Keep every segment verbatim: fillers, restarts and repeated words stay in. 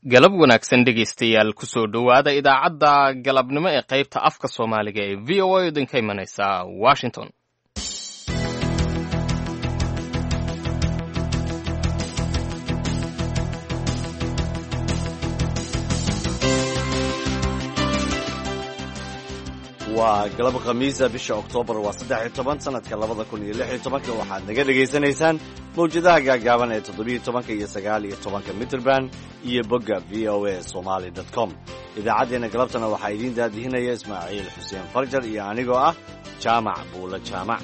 galab wanaagsan dhegaystayaal kusoo dhowaada idaacadda galabnimo ee qaybta afka soomaaliga ee v o a idinka imanaysa washington. waa galab khamiisa bisha oktoobar waa saddex iyo toban sanadka labada kun iyo lix iyo tobanka waxaad naga dhegaysanaysaan mawjadaha gaagaaban ee toddobiyo tobanka iyo sagaal iyo tobanka mitrband iyo bogga v o a somaly dot com. idaacaddeenna galabtana waxaa idiin daadihinaya ismaaciil xuseen farjar iyo anigoo ah jaamac buulo jaamac.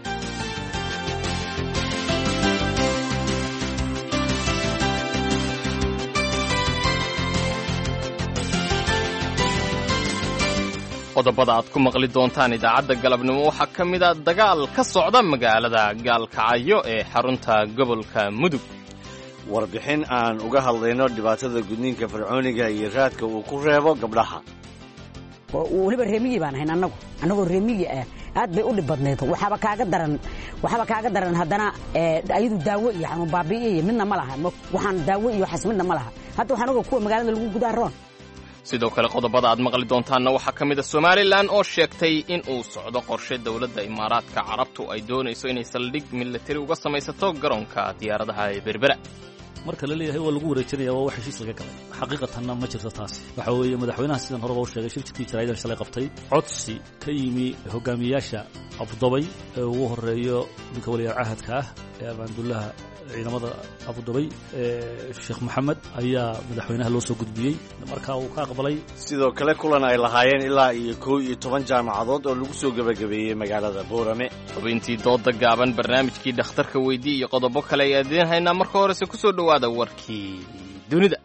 qodobada aad ku maqli doontaan idaacadda galabnimo waxaa ka mid a dagaal ka socda magaalada gaalkacyo ee xarunta gobolka mudug. warbixin aan uga hadlayno dhibaatada gudniinka fircooniga iyo raadka uu ku reebo gabdhaha. weliba reemigii baan ahayn annagu annagoo reemigi ah aad bay u dhib badneed. waxaaba kaaga daran waxaaba kaaga daran haddana ayadu daawo iyo xanuun baabi'iyo iyo midna ma laha. waxaan daawo iyo waxaas midna ma laha. hadda waxaan oga kuwa magaalada lagu gudaa roon. sidoo kale qodobada aad maqli doontaanna waxaa ka mid a somalilan oo sheegtay in uu socdo qorshe dowladda imaaraadka carabtu ay doonayso inay saldhig milatari uga samaysato garoonka diyaaradaha ee berbera. marka la leeyahay waa lagu wareejinaya waa wax heshiis laga galay xaqiiqatanna ma jirto taasi. waxa weeye madaxweynaha sidan horeba u sheegay shirkii jaraa'idan shalay qabtay codsi ka yimi hogaamiyayaasha abudabay ee ugu horeeyo ninka waliya cahadka ah ee abaandullaha ciidamada abudabay ee sheekh maxamed ayaa madaxweynaha loo soo gudbiyey markaa uu ka aqbalay. sidoo kale kulan ay lahaayeen ilaa iyo kow iyo toban jaamacadood oo lagu soo gebagabeeyey magaalada boorame. xubintii dooda gaaban, barnaamijkii dhakhtarka weydii iyo qodobo kale ayaa idiin haynaa. marka horese ku soo dhowaada warkii dunida.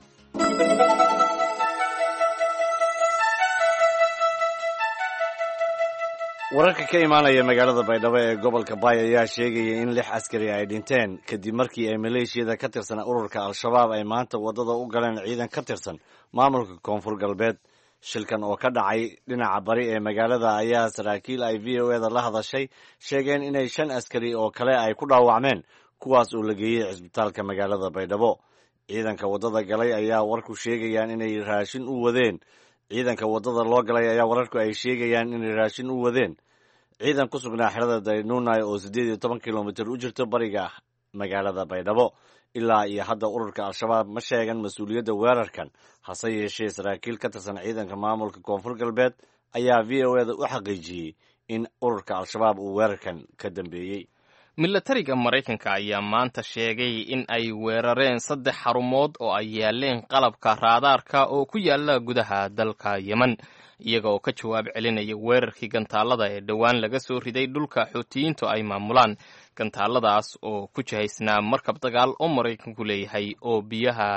wararka ka imaanaya magaalada baydhabo ee gobolka baay ayaa sheegaya in lix askari ay dhinteen kadib markii ay maleeshiyada ka tirsan ururka al-shabaab ay maanta waddada u galeen ciidan ka tirsan maamulka koonfur galbeed. shilkan oo ka dhacay dhinaca bari ee magaalada ayaa saraakiil ay v o eda la hadashay sheegeen inay shan askari oo kale ay ku dhaawacmeen kuwaas oo la geeyey cisbitaalka magaalada baydhabo. ciidanka waddada galay ayaa warku sheegayaan inay raashin u wadeen ciidanka waddada loo galay ayaa wararku ay sheegayaan inay raashin u wadeen ciidan ku sugnaa xerada daynuunay oo siddeed iyo toban kilomitir u jirto bariga magaalada baydhabo. ilaa iyo hadda ururka al-shabaab ma sheegan mas-uuliyadda weerarkan, hase yeeshee saraakiil ka tirsan ciidanka maamulka koonfur galbeed ayaa v o eda u xaqiijiyey in ururka al-shabaab uu weerarkan ka dambeeyey. milatariga maraykanka ayaa maanta sheegay in ay weerareen saddex xarumood oo ay yaaleen qalabka raadaarka oo ku yaala gudaha dalka yemen, iyaga oo ka jawaab celinaya weerarkii gantaalada ee dhowaan laga soo riday dhulka xuutiyiintu ay maamulaan. gantaaladaas oo ku jihaysnaa markab dagaal oo maraykanku leeyahay oo biyaha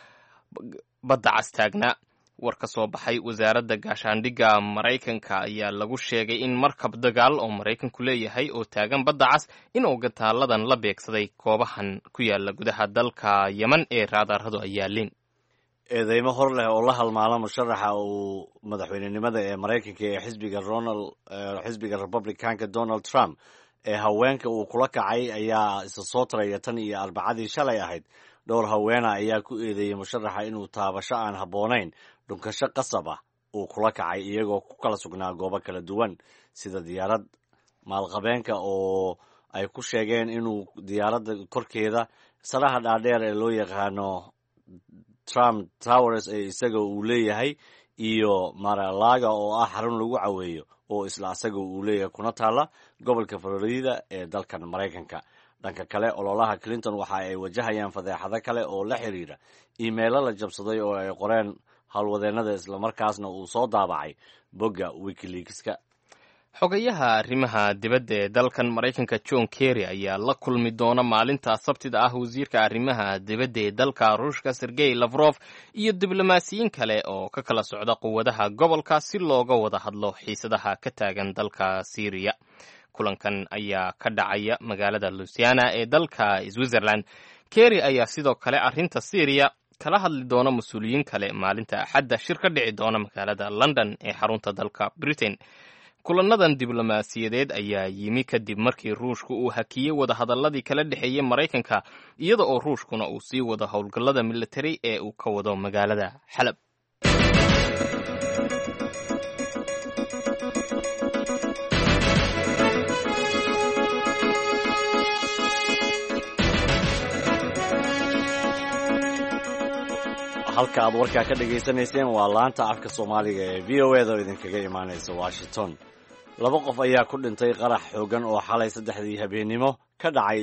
badda cas taagnaa. war ka soo baxay wasaaradda gaashaandhigga maraykanka ayaa lagu sheegay in markab dagaal oo maraykanku leeyahay oo taagan badda cas inuu gantaaladan la beegsaday goobahan ku yaala gudaha dalka yemen ee raadaaradu ay yaaleen. eedeymo hor leh oo la halmaala musharaxa uu madaxweynenimada ee maraykanka ee xisbiga ronald xisbiga republicanka donald trump ee haweenka uu kula kacay ayaa isa soo taraya tan iyo arbacadii shalay ahayd. dhowr haweena ayaa ku eedeeyey musharaxa inuu taabasho aan habboonayn dhunkasho qasab ah uu kula kacay iyagoo ku kala sugnaa goobo kala duwan sida diyaarad maalqabeenka oo ay ku sheegeen inuu diyaaradda korkeeda salaha dhaadheer ee loo yaqaano Trump Towers ee isaga uu leeyahay iyo Mar-a-Lago oo ah xarun lagu caweeyo oo isla asaga uu leeyahay kuna taala gobolka Florida ee dalkan Maraykanka. dhanka kale ololaha Clinton waxa ay wajahayaan fadeexado kale oo la xiriira iimaylo la jabsaday oo ay qoreen howlwadeennada islamarkaasna uu soo daabacay bogga wikileakska. xogayaha arrimaha dibadda ee dalkan maraykanka john kerry ayaa la kulmi doona maalinta sabtida ah wasiirka arrimaha dibadda ee dalka ruushka sergey lavrov iyo diblomaasiyiin kale oo ka kala socda quwadaha gobolka si looga wada hadlo xiisadaha ka taagan dalka syriya. kulankan ayaa ka dhacaya magaalada lusiana ee dalka switzerland. kerry ayaa sidoo kale arrinta syriya kala hadli doona mas-uuliyiin kale maalinta axadda shir ka dhici doona magaalada london ee xarunta dalka britain. kulannadan diblomaasiyadeed ayaa yimi kadib markii ruushku uu hakiyey wadahadalladii kala dhexeeyey maraykanka iyada oo ruushkuna uu sii wado howlgallada militari ee uu ka wado magaalada xalab. halka aad warkaa ka dhegaysanayseen waa laanta afka soomaaliga ee v o e da oo idinkaga imaanaysa washington. laba qof ayaa ku dhintay qarax xoogan oo xalay saddexdii habeennimo ka dhacay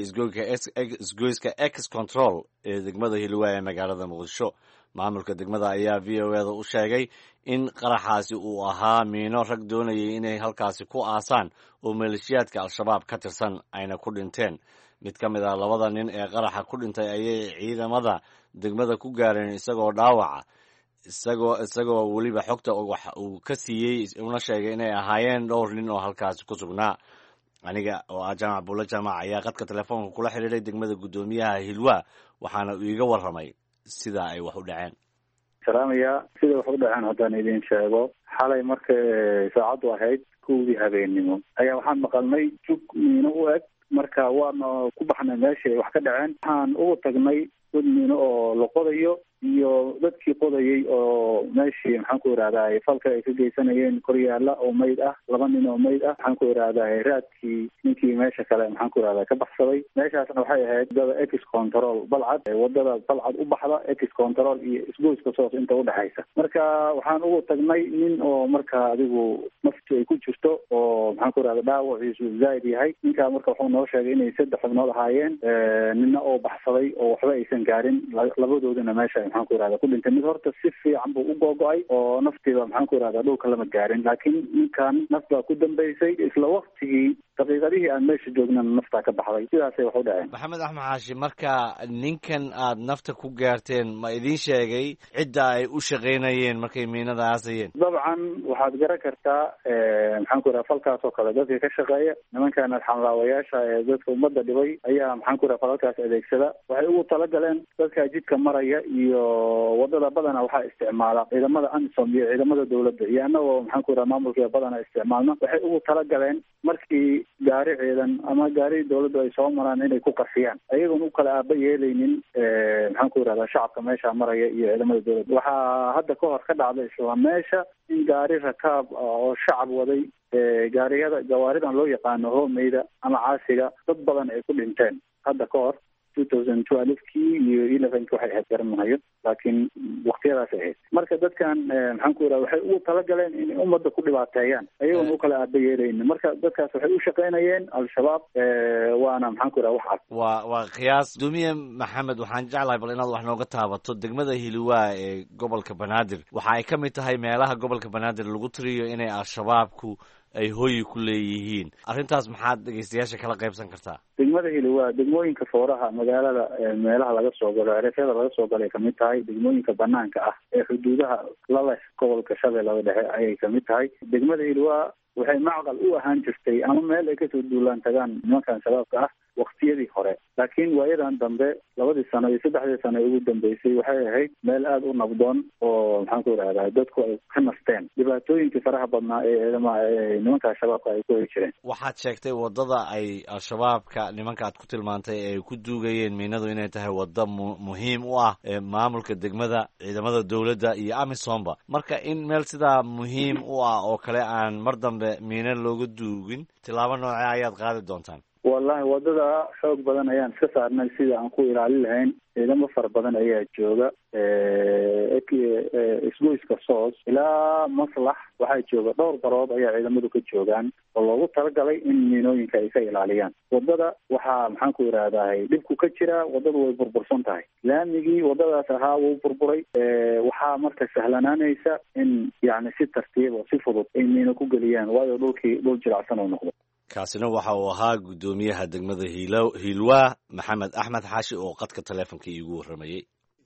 isgoyska ex control ee degmada Hiilwaa ee magaalada Muqdisho. maamulka degmada ayaa v o e da u sheegay in qaraxaasi uu ahaa miino rag doonayay inay halkaasi ku aasaan oo maleeshiyaadka al-shabaab ka tirsan ayna ku dhinteen. mid ka mid ah labada nin ee qaraxa ku dhintay ayay ciidamada degmada ku gaareen isagoo dhaawaca isagoo isagoo weliba xogta wax uu ka siiyey una sheegay inay ahaayeen dhowr nin oo halkaasi ku sugnaa. aniga oo ah jaamac buulo jaamac ayaa qadka telefoonka kula xiriiray degmada guddoomiyaha Hiilwaa waxaana uu iga warramay sida ay wax u dhaceen. salaamaya sida wax u dhaceen haddaan idin sheego xalay markay saacadu ahayd kowdii habeennimo ayaa waxaan maqalnay jug miino u eg marka waana ku baxnay meesha wax ka dhaceen. waxaan ugu tagnay dad miino oo la qodayo iyo dadkii qodayay oo meeshii maxaan ku irahdaa falka ay ka geysanayeen koryaala oo mayd ah laba nin oo mayd ah maxaan ku irahdaa raadkii ninkii meesha kale maxaan ku irahdaa ka baxsaday. meeshaasna waxay ahayd wadada ex control balcad wadada balcad u baxda ex control iyo isgoyska soos inta udhexaysa. marka waxaan ugu tagnay nin oo marka adigu nafti ay ku jirto oo maxaan ku irahdaa dhaawaciisu zaaid yahay. ninkaa marka wuxuu noo sheegay inay saddex xubnood ahaayeen nina oo baxsaday oo waxba aysan gaarin labadoodana meesha maxaan ku irahdaa ku dhintay. mid horta si fiican buu u googo-ay oo naftiiba maxaan ku irahdaa dhulka lama gaarin laakiin ninkan naf baa ku dambaysay isla waktigii daqiiqadihii aan meesha joognana naftaa ka baxday. sidaasay wax u dhaceen. maxamed axmed xaashi marka ninkan aad nafta ku gaarteen ma idiin sheegay cidda ay u shaqaynayeen markay miinada aasayeen? dabcan waxaad garan kartaa maxaan ku irahdaa falkaas oo kale dadka ka shaqeeya nimankan arxanlaawayaasha ee dadka ummadda dhibay ayaa maxaan ku irahdaa falalkaas adeegsada. waxay ugu talagaleen dadka jidka maraya iyo wadada badana waxaa isticmaala ciidamada amisom iyo ciidamada dawladda iyo anagoo maxaan ku irahdaa maamulka badana isticmaalna. waxay ugu talagaleen markii gaari ciidan ama gaari dawladdu ay soo maraan inay ku qarxiyaan ayagoon u kala aaba yeelaynin maxaan ku irahdaa shacabka meesha maraya iyo ciidamada dawladda. waxaa hadda ka hor ka dhacday isla meesha in gaari rakaab oo shacab waday gaariyada gawaaridan loo yaqaano hoomeyda ama caasiga dad badan ay ku dhinteen hadda ka hor two thousand twelve-kii iyo eleven-kii waxay ahayd garanayo laakiin waktiyadaas ahayd. marka dadkan maxaan ku irahdaa waxay ugu talagaleen inay ummadda ku dhibaateeyaan ayagoon u kala aaba yeelaynin. marka dadkaas waxay u shaqaynayeen al-shabaab waana maxaan ku irahdaa wax cad. waa waa qiyaas. guddoomiye maxamed waxaan jeclahay bal inaad wax nooga taabato degmada Hiilwaa ee gobolka Banaadir. waxa ay ka mid tahay meelaha gobolka Banaadir lagu tiriyo inay al-shabaabku ay hooyi ku leeyihiin. arrintaas maxaad dhegeystayaasha kala qaybsan kartaa? degmada Hiilwaa degmooyinka fooraha magaalada meelaha laga soo galo ereyada laga soo galay kamid tahay. degmooyinka banaanka ah ee xuduudaha la leh gobolka Shabeellaha Dhexe ayay kamid tahay. degmada Hiilwaa waxay macqal u ahaan jirtay ama meel ay kasoo duulaan tagaan nimankan shabaabka ah waktiyadii hore laakiin waayadan dambe labadii sano iyo saddexdii sano ugu dambeysay waxay ahayd meel aada u nabdoon oo maxaan ku irahdaa dadku ay ka nasteen dhibaatooyinkii faraha badnaa ee ciidama nimanka shabaabka ay ku heli jireen. waxaad sheegtay wadada ay al-shabaabka nimanka aad ku tilmaantay ee ay ku duugayeen miinadu inay tahay wada muhiim u ah maamulka degmada ciidamada dawladda iyo amisomba. marka in meel sidaa muhiim u ah oo kale aan mar dambe miina looga duugin tilaabo noocee ayaad qaadi doontaan? wallahi wadada xoog badan ayaan iska saarnay sida aan ku ilaalin lahayn. ciidamo fara badan ayaa jooga isgoyska soos ilaa maslax waxaa jooga dhowr barood ayaa ciidamadu ka joogaan oo loogu talagalay in miinooyinka ay ka ilaaliyaan. wadada waxaa maxaan ku irahdaa dhibku ka jira wadadu way burbursan tahay. laamigii wadadaas ahaa wuu burburay. waxaa marka sahlanaanaysa in yani si tartiib oo si fudud ay miino ku geliyaan waayo dhulkii dhul jiracsan oo noqdo. kaasina waxa uu ahaa guddoomiyaha degmada Hiilwaa maxamed axmed xaashi oo qadka taleefonka iigu warramayey.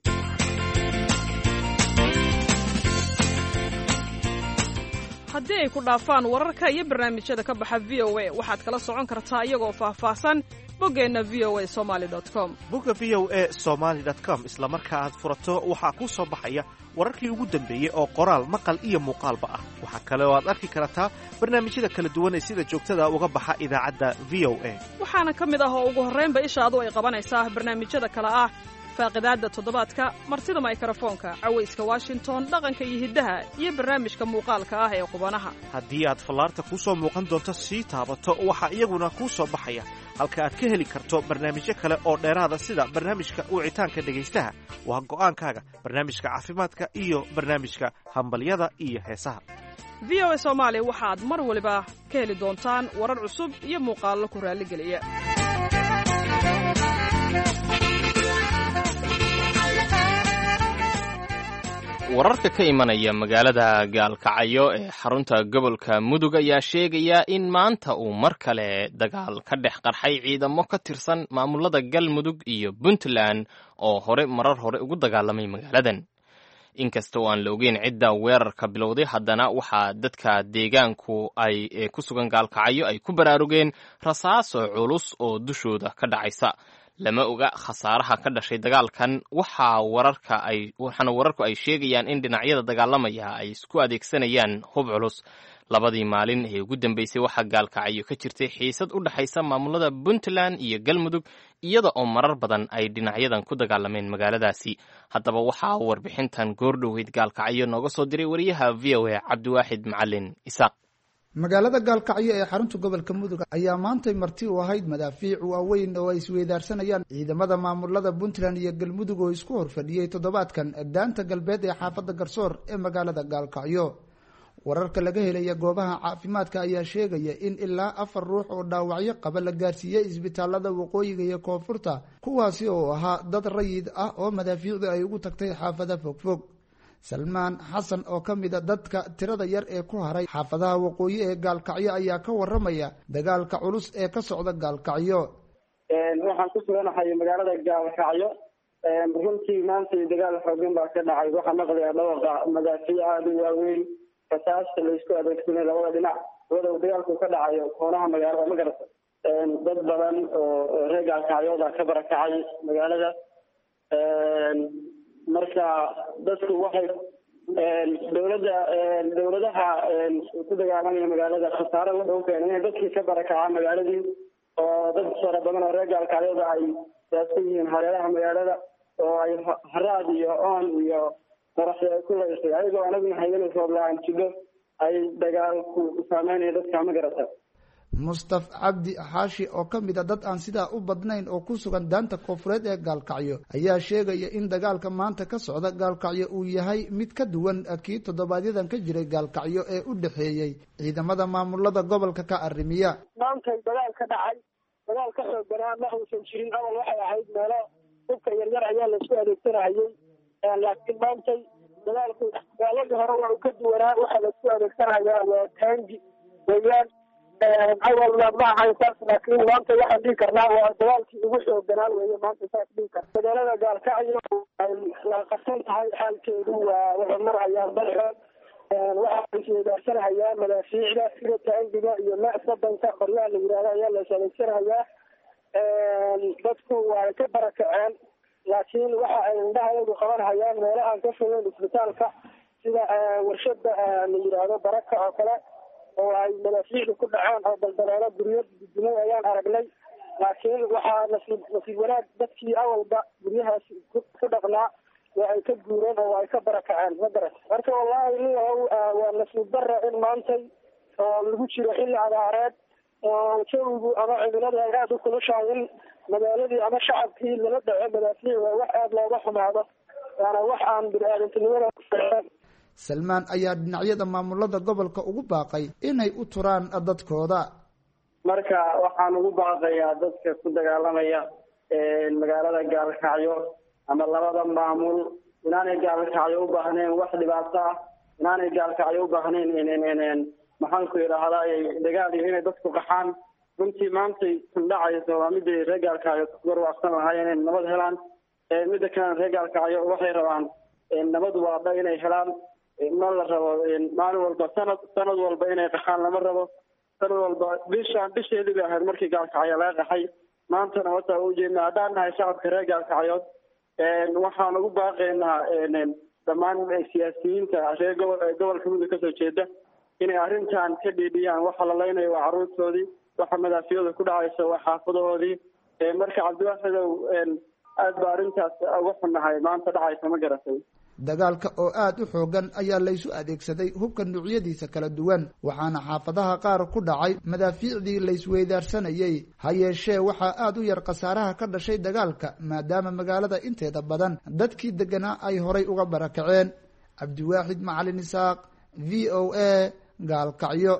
haddii ay ku dhaafaan wararka iyo barnaamijyada ka baxa v o a waxaad kala socon kartaa iyagoo faahfaahsan boggeenna v o a somaali dot com. bogga v o a somaali dot com isla marka aad furato waxaa kuu soo baxaya wararkii ugu dambeeyey oo qoraal maqal iyo muuqaalba ah. waxaa kale oo aad arki kartaa barnaamijyada kala duwan ee sida joogtada uga baxa idaacadda v o a. waxaana ka mid ah oo ugu horraynba ishaadu ay qabanaysaa barnaamijyada kale ah faaqidaadda toddobaadka, martida mikrofoonka, cawayska washington, dhaqanka iyo hiddaha, iyo barnaamijka muuqaalka ah ee qubanaha. haddii aad fallaarta kuu soo muuqan doonto sii taabato waxaa iyaguna kuu soo baxaya halka aad ka heli karto barnaamijyo kale oo dheeraada sida barnaamijka wicitaanka dhegaystaha, waa go'aankaaga, barnaamijka caafimaadka iyo barnaamijka hambalyada iyo heesaha. v o a soomaali waxaad mar waliba ka heli doontaan warar cusub iyo muuqaallo ku raalligeliya. wararka ka imanaya magaalada gaalkacyo ee xarunta gobolka mudug ayaa sheegaya in maanta uu mar kale dagaal ka dhex qarxay ciidamo ka tirsan maamulada galmudug iyo puntland oo hore marar hore ugu dagaalamay magaaladan. inkasta oo aan la ogeyn cidda weerarka bilowday, haddana waxaa dadka deegaanku ay ku sugan gaalkacyo ay ku baraarugeen rasaaso culus oo dushooda ka dhacaysa. lama oga khasaaraha ka dhashay dagaalkan. waxaa wararka ay waxaana wararku ay sheegayaan in dhinacyada dagaalamaya ay isku adeegsanayaan hub culus. labadii maalin ee ugu dambeysay waxaa gaalkacyo ka jirtay xiisad u dhaxaysa maamulada puntland iyo galmudug, iyada oo marar badan ay dhinacyadan ku dagaalameen magaaladaasi. haddaba waxaa warbixintan goordhoweyd gaalkacyo nooga soo diray wariyaha v o a cabdiwaaxid macalin isaaq. magaalada gaalkacyo ee xarunta gobolka mudug ayaa maantay marti u ahayd madaafiic waaweyn oo ay isweydaarsanayaan ciidamada maamulada puntland iyo galmudug oo isku horfadhiyey toddobaadkan daanta galbeed ee xaafadda garsoor ee magaalada gaalkacyo. wararka laga helaya goobaha caafimaadka ayaa sheegaya in ilaa afar ruux oo dhaawacyo qaba la gaarsiiyey isbitaalada waqooyiga iyo koonfurta, kuwaasi oo ahaa dad rayid ah oo madaafiicdu ay ugu tagtay xaafada fogfog. salmaan xasan oo ka mid a dadka tirada yar ee ku haray xaafadaha waqooyi ee gaalkacyo ayaa ka waramaya dagaalka culus ee ka socda gaalkacyo. waxaan ku suganahay magaalada gaalkacyo. runtii maanta dagaal xoogan baa ka dhacay. waxaa maqlaya dhawaqa madaafiic aada u waaweyn, rasaasta laysku adeegsanay labada dhinac. wada dagaalku ka dhacayo koonaha magaalada ma garata. dad badan oo reer gaalkacyooda ka barakacay magaalada. marka dadku waxay dowladda dowladaha ku dagaalamaya magaalada khasaare wuxuu keenay inay dadkii ka barakacaa magaaladii, oo dad fara badan oo reer gaalkacyooda ay saasku yihiin hareeraha magaalada, oo ay haraad iyo oon iyo qaraxyo ay ku leysay, ayagoo anaguna hayana roob la-aan jidho ay dagaalku saameynaya dadka ma garata. mustaf cabdi xaashi oo ka mid a dad aan sidaa u badnayn oo ku sugan daanta koonfureed ee gaalkacyo ayaa sheegaya in dagaalka maanta ka socda gaalkacyo uu yahay mid ka duwan kii toddobaadyadaan ka jiray gaalkacyo ee u dhexeeyey ciidamada maamulada gobolka ka arrimiya. maantay dagaal ka dhacay, dagaal ka xoog banaa ma uusan jirin. awal waxay ahayd meelo hubka yaryar ayaa laisku adeegsanahayay, laakiin maantay dagaalku gaaladii hore waa uu ka duwanaa. waxaa laisku adeegsanayaa waa taangi weyaan. awalna ma ahayn saas, laakiin maanta waxaan dhihi karnaa waa dagaalkii ugu xooganaa weeye maanta saas dhihi karna. magaalada gaalkacyo ay la qarsan tahay xaalkeedu waa waxay marhayaan balxood. waxaa isweydaarsanhayaa madaafiicda sida taangiga iyo nooc soddonka qoryaha la yidhahdo ayaa la adeegsanayaa. dadku waa ka barakaceen, laakiin waxa ay indhahayagu qabanhayaan meelahaan ka fogeyn isbitaalka sida warshada la yidhaahdo baraka oo kale, oo ay madaafiicdu ku dhaceen oo daldaloolo guryo dudumay ayaan aragnay. laakiin waxaa nasiib nasiib wanaag dadkii awalba guryahaas ku dhaqnaa waa ay ka guureen oo ay ka barakaceen ma garat. marka wallaahi nin waa nasiib darra in maantay oo lagu jiro xilli abaareed oo jawigu ama cimilada ay aada u kulushahay in magaaladii ama shacabkii lala dhaco madaafiic waa wax aada looga xumaado, waana wax aan bini-aadantinimada kufiicneen. salmaan ayaa dhinacyada maamulada gobolka ugu baaqay inay u turaan dadkooda. marka waxaan ugu baaqayaa dadka ku dagaalamaya magaalada gaalkacyo ama labada maamul inaanay gaalkacyo u baahnayn wax dhibaato ah, inaanay gaalkacyo u baahnayn maxaan ku idhaahdaa dagaal iyo inay dadku qaxaan. runtii maantay kundhacayso waa miday reer gaalkacyo garwaaqsan lahaayeen inay nabad helaan. midda kalena reer gaalkacyo waxay rabaan nabad waadha inay helaan. ma la rabo maalin walba sanad sanad walba inay qaxaan lama rabo. sanad walba bishaan bisheedii bay ahayd markii gaalkacyo laga qaxay. maantana wataa u jeedna haddaan nahay shacabka reer gaalkacyood waxaan ugu baaqaynaa dhammaan siyaasiyiinta reer gobolka mudug kasoo jeeda inay arrintan ka dhiidhiyaan waxa la leynayo waa carruurtoodii waxa madaafiyada ku dhacaysa waa xaafadahoodii marka cabdiwaaxidow aad ba arrintaas uga xunnahay maanta dhacaysa ma garatay dagaalka oo aad u xoogan ayaa laysu adeegsaday hubka nuucyadiisa kala duwan waxaana xaafadaha qaar ku dhacay madaafiicdii laysweydaarsanayay ha yeeshee waxaa aad u yar khasaaraha ka dhashay dagaalka maadaama magaalada inteeda badan dadkii deganaa ay horay uga barakaceen. cabdiwaaxid macalin isaaq, v o a, gaalkacyo.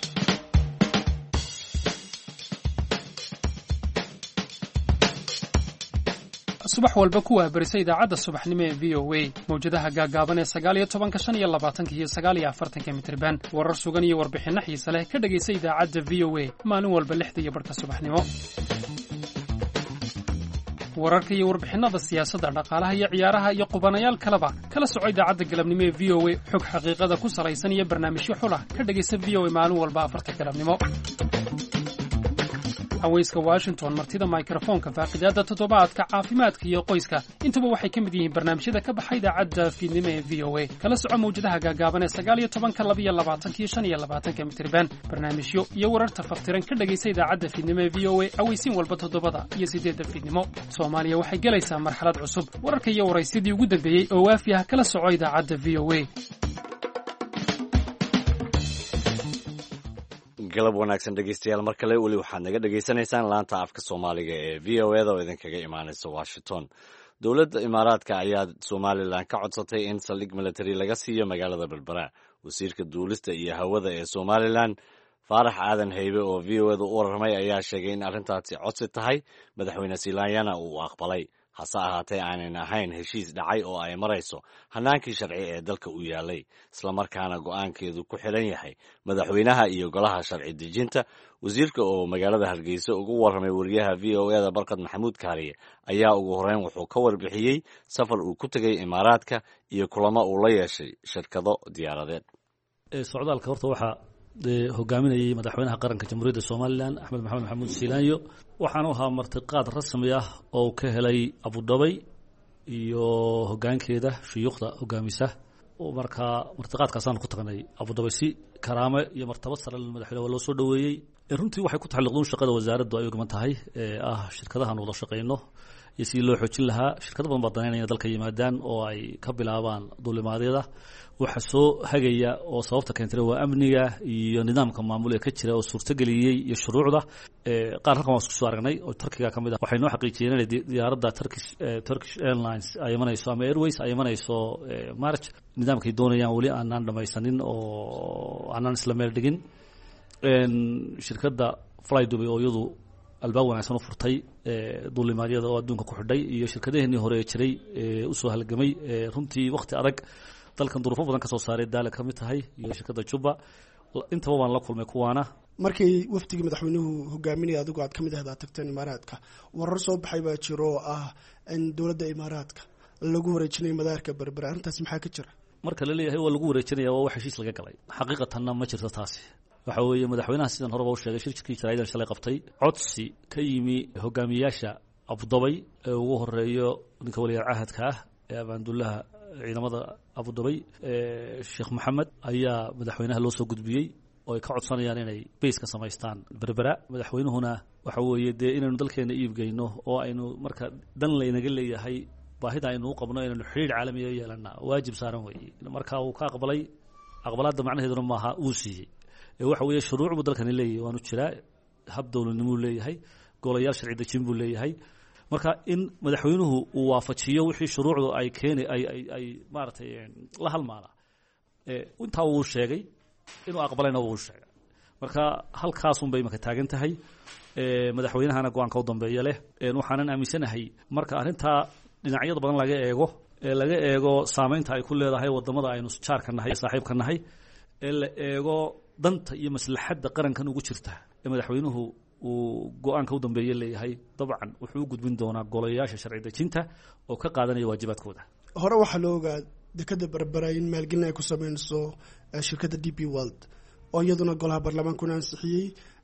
subax walba ku waabarisa idaacadda subaxnimo ee v o a mawjadaha gaagaaban ee sagaal iyo tobanka shan iyo labaatanka iyo sagaal iyo afartanka mitirban warar sugan iyo warbixinno xiise leh ka dhegaysa idaacadda v o a maalin walba lixda iyo barhka subaxnimo. wararka iyo warbixinada siyaasadda dhaqaalaha iyo ciyaaraha iyo qubanayaal kaleba kala soco idaacadda galabnimo ee v o a xog xaqiiqada ku salaysan iyo barnaamijyo xulah ka dhegaysa v o a maalin walba afarta galabnimo. haweyska washington martida microfoonka faaqidaada toddobaadka caafimaadka iyo qoyska intuba waxay ka mid yihiin barnaamijyada ka baxay idaacadda fiidnimo ee v o a kala soco mawjadaha gaagaaban ee sagaal iyo tobanka laba iyo labaatanka iyo shan iyo labaatanka mitirban barnaamijyo iyo wararta faftiran ka dhegaysa idaacadda fiidnimo ee v o a aweysiin walba toddobada iyo siddeedda fiidnimo. soomaaliya waxay gelaysaa marxalad cusub wararka iyo waraysidii ugu dambeeyey oo waafi ah kala soco idaacadda v o a. galab wanaagsan dhegeystayaal mar kale weli waxaad naga dhegaysanaysaan laanta afka soomaaliga ee v o eda oo idinkaga imaanaysa washington. dowladda imaaraadka ayaa somalilan ka codsatay in saldhig military laga siiyo magaalada berbera. wasiirka duulista iyo hawada ee somalilan faarax aadan haybe oo v o eda u warramay ayaa sheegay in arrintaasi codsi tahay madaxweyne silaanyana uu aqbalay hase ahaatee aanan ahayn heshiis dhacay oo ay marayso hanaankii sharci ee dalka u yaalay islamarkaana go-aankeedu ku xidhan yahay madaxweynaha iyo golaha sharci dejinta. wasiirka oo magaalada hargeysa ugu warramay wariyaha v o eda barkad maxamuud kaariye ayaa ugu horreyn wuxuu ka warbixiyey safar uu ku tegay imaaraadka iyo kulamo uu la yeeshay shirkado diyaaradeed. socdaalka horta waxaa hogaaminayay madaxweynaha qaranka jamhuuriyadda somalilan axmed maxamed maxamuud siilaanyo waxaanu ahaa martiqaad rasmi ah oo ka helay abudhabay iyo hogaankeeda shuyuukhda hogaamisa. markaa martiqaadkaasaanu ku tagnay abudhabay si karaame iyo martabad sare madaxweyne waa loo soo dhoweeyey. runtii waxay ku taxalluqduun shaqada wasaaraddu ay ogman tahay ee ah shirkadahan wada shaqayno iyo sidii loo xoojin lahaa. shirkado badan baa danaynaya dalka yimaadaan oo ay ka bilaabaan duulimaadyada. waxa soo hagaya oo sababta keentay waa amniga iyo nidaamka maamul ee ka jira oo suurtageliyey iyo shuruucda. qaar halkan waan isku soo aragnay oo Turkiga ka mid ah waxay noo xaqiijiyeen in diyaaradda Turkish Turkish Airlines ay imanayso ama Airways ay imanayso March nidaamkay doonayaan wali aanan dhamaysanin oo aanan isla meel dhigin. shirkadda Flydubai oo iyadu albaab wanaagsan u furtay duulimaadyada oo adduunka ku xidhay iyo shirkadaheenii hore ee jiray u soo halgamay runtii waqti adag dalkan duruufo badan ka soo saaray daala ka mid tahay iyo shirkadda Juba intaba waan la kulmay kuwaana. markii wafdigii madaxweynuhu hogaaminaya adigu aad ka mid ahdaa tagteen imaaraadka warar soo baxay baa jiro oo ah in dowladda imaaraadka lagu wareejinayo madaarka berbera arrintaas maxaa ka jira? marka la leeyahay waa lagu wareejinaya waa wax heshiis laga galay xaqiiqatanna ma jirto taasi. waxa weeye madaxweynaha sidan horeba u sheegay shirkii jaraa'idkan shalay qabtay codsi ka yimi hogaamiyaasha abudhabay ee ugu horeeyo ninka waliya ahadka ah ee abaandullaha ciidamada abudhabay sheekh maxamed ayaa madaxweynaha loo soo gudbiyey oo ay ka codsanayaan inay base ka samaystaan berbera. madaxweynuhuna waxa weeye dee inaynu dalkeena iibgeyno oo aynu marka dan laynaga leeyahay baahida aynu u qabno inaynu xidhiidh caalamiya yeelana waajib saaran weeye. marka uu ka aqbalay aqbalaadda macnaheeduna maaha uu siiyey waxa weeye shuruuc buu dalkani leeyahay waanu jiraa hab dowladnimuu leeyahay golayaal sharci dejin buu leeyahay. marka in madaxweynuhu uu waafajiyo wixii shuruucdu ay keeni ay ay ay maaragtay la halmaana intaa uu sheegay inuu aqbalayna uu sheegay. marka halkaasun bay imaka taagan tahay madaxweynahana go-aanka u dambeeya leh. waxaanan aaminsanahay marka arrintaa dhinacyada badan laga eego ee laga eego saameynta ay ku leedahay wadamada aynu jaarka nahay saaxiibka nahay ee la eego danta iyo maslaxadda qarankan ugu jirta ee madaxweynuhu uu go-aanka u dambeeye leeyahay dabcan wuxuu u gudbin doonaa golayaasha sharci dejinta oo ka qaadanaya waajibaadkooda. hore waxaa loo ogaa dekada berbera in maalgelin ay ku sameynayso shirkadda D P World oo iyaduna golaha baarlamaankuna ansixiyey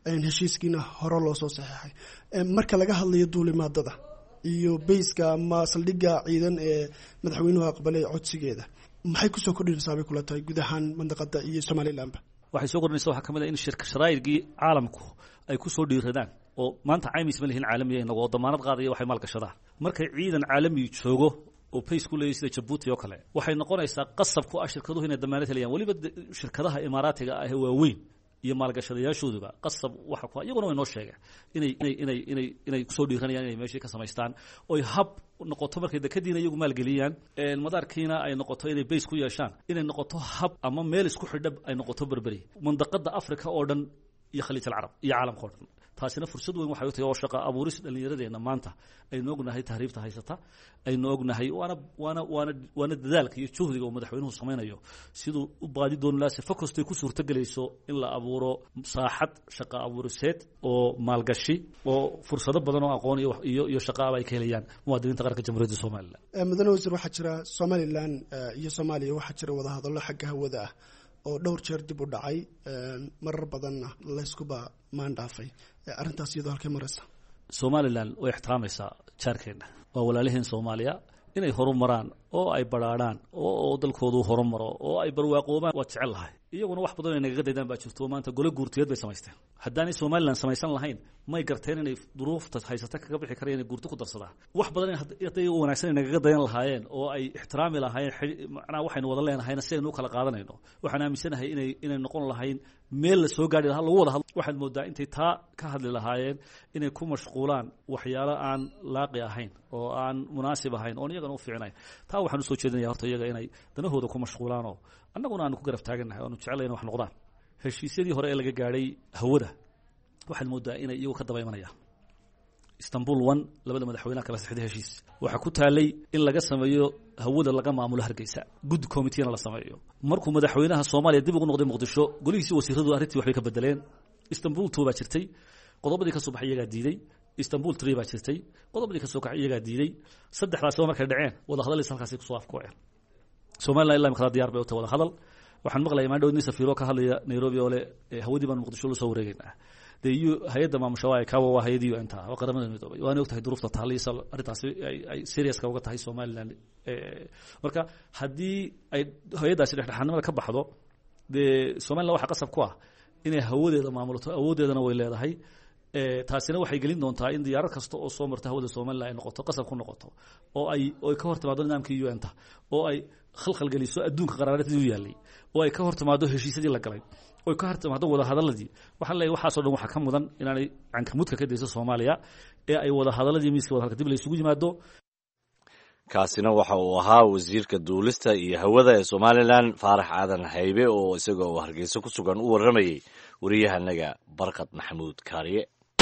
heshiiskiina hore loo soo saxeexay. Marka laga hadlayo duulimaadada iyo bayska ama saldhigga ciidan ee madaxweynuhu aqbalay codsigeeda, maxay kusoo kordhinaysaa bay kula tahay guud ahaan mandaqada iyo Somalilandba? waxay soo kordhinaysaa waxaa ka mid ah in shirka sharaa'irkii caalamku ay ku soo dhiiradaan oo maanta caymis ma lihin caalamiya inagu oo damaanad qaadaya waxay maal gashadaan. markay ciidan caalami joogo oo pace ku leeyahay sida Djibouti oo kale waxay noqonaysaa qasab ku ah shirkaduhu inay damaanad helayaan, waliba shirkadaha imaaraatiga ah ee waaweyn iyo maalgashadayaashooduba qasab waxa ku iyaguna way noo sheegeen inay inay inay inay inay soo dhiiranayaan inay meeshii ka samaystaan oo hab noqoto markay dekadiina iyagu maalgeliyaan een madaarkiina ay noqoto inay base ku yeeshaan inay noqoto hab ama meel isku xidhab ay noqoto berberi mandaqada Afrika oo dhan iyo khaliij al-arab iyo caalamka oo dhan. taasina fursad weyn waxay u tahay oo shaqo abuuris dhalinyaradeena maanta aynu ognahay tahriibta haysata aynu ognahay waana waana waana waana dadaalka iyo juhdiga uu madaxweynuhu samaynayo siduu u baadi doon laasay focus-tay ku suurtagelayso in la abuuro saaxad shaqo abuuriseed oo maalgashi oo fursado badan oo aqoon iyo iyo iyo shaqo ay ka helayaan muwaadiniinta qaranka jamhuuriyadda Soomaaliland. Mudane wasiir, waxaa jira Somaliland iyo Soomaaliya waxaa jira wada hadallo xagga hawada ah oo dhowr jeer dib u dhacay, marar badanna la iskuba maandhaafay. arrintaas iyadoo halkay maraysa? Somaliland way ixtiraamaysaa jaarkeena waa walaalaheen Soomaaliya inay horumaraan oo ay baraaraan oo dalkoodu horumaro oo ay barwaaqoobaan waa jecel lahay. iyaguna wax badan ay naga daydaan baa jirto maanta gole guurtiyeed bay samaysteen. haddaanay Somaliland samaysan lahayn may garteen inay duruufta haysata kaga bixi kareen inay guurto ku darsadaan. wax badan ay u wanaagsan naga dayan lahaayeen oo ay ixtiraami lahaayeen macnaha waxaynu wada leenahayna si aynu kala qaadanayno. waxaan aaminsanahay inay inay noqon lahayn meel la soo gaari lahaa lagu wada hadlo. waxaad moodaa intay taa ka hadli lahaayeen inay ku mashquulaan waxyaalo aan laaqi ahayn oo aan munaasib ahayn oo iyagana u fiicnayn. taa waxaan u soo jeedinayaa horta iyaga inay danahooda ku mashquulaan oo annaguna aan ku garab taaganahay oo jecelayn wax noqdaan. heshiisyadii hore ee laga gaaray hawada waxaad moodaa inay iyagu ka daba imanayaan. Istanbul one labada madaxweynaha kala saxiixday heshiis waxa ku taalay in laga sameeyo hawada laga maamulo Hargeysa, gud committee-na la sameeyo. markuu madaxweynaha Soomaaliya dib ugu noqday Muqdisho golihiisa wasiiradu arrintii waxay ka bedeleen. Istanbul two baa jirtay, qodobadii ka soo baxay iyaga diiday. Istanbul three baa jirtay, qodobadii ka soo kacay iyaga diiday. saddexdaas markay dhaceen wada hadalkiisa halkaas ku soo afkooceen. Soomaaliland ilaa imika diyaar bay u tahay wada hadal. waxaan maqlayaa maanta wadni safiiro ka hadlaya Nairobi oo le hawadii baan Muqdisho soo wareegaynaa. deeyo hay'adda maamusha waa ka waa hay'adii U N ta oo qaramada midoobay waana ogtahay duruufta taaliisa arrintaas ay ay serious ka uga tahay Somaliland. ee marka hadii ay hay'adaasi dhexdhexaadnimada ka baxdo de Somaliland waxa qasab ku ah inay hawadeeda maamulato, awoodeedana way leedahay. ee taasina waxay gelin doontaa in diyaarad kasta oo soo marta hawada Somaliland ay noqoto qasab ku noqoto oo ay oo ka hortimaado nidaamka U N ta oo ay khalkhal geliso adduunka qaraaradii u yaalay oo ay ka hortimaado heshiisyadii la galay oo ka hortimaado wada hadaladii. waxaan leeyahay waxa soo dhan waxa ka mudan inaanay cankamudka ka deyso Soomaaliya ee ay wada hadaladii miiska wada halka dib la isugu yimaado. kaasina waxa uu ahaa wasiirka duulista iyo hawada ee Somaliland Faarax Aadan Haybe oo isagoo Hargeysa ku sugan u waramayay wariyahanaga Barqad Maxamuud Kaariye.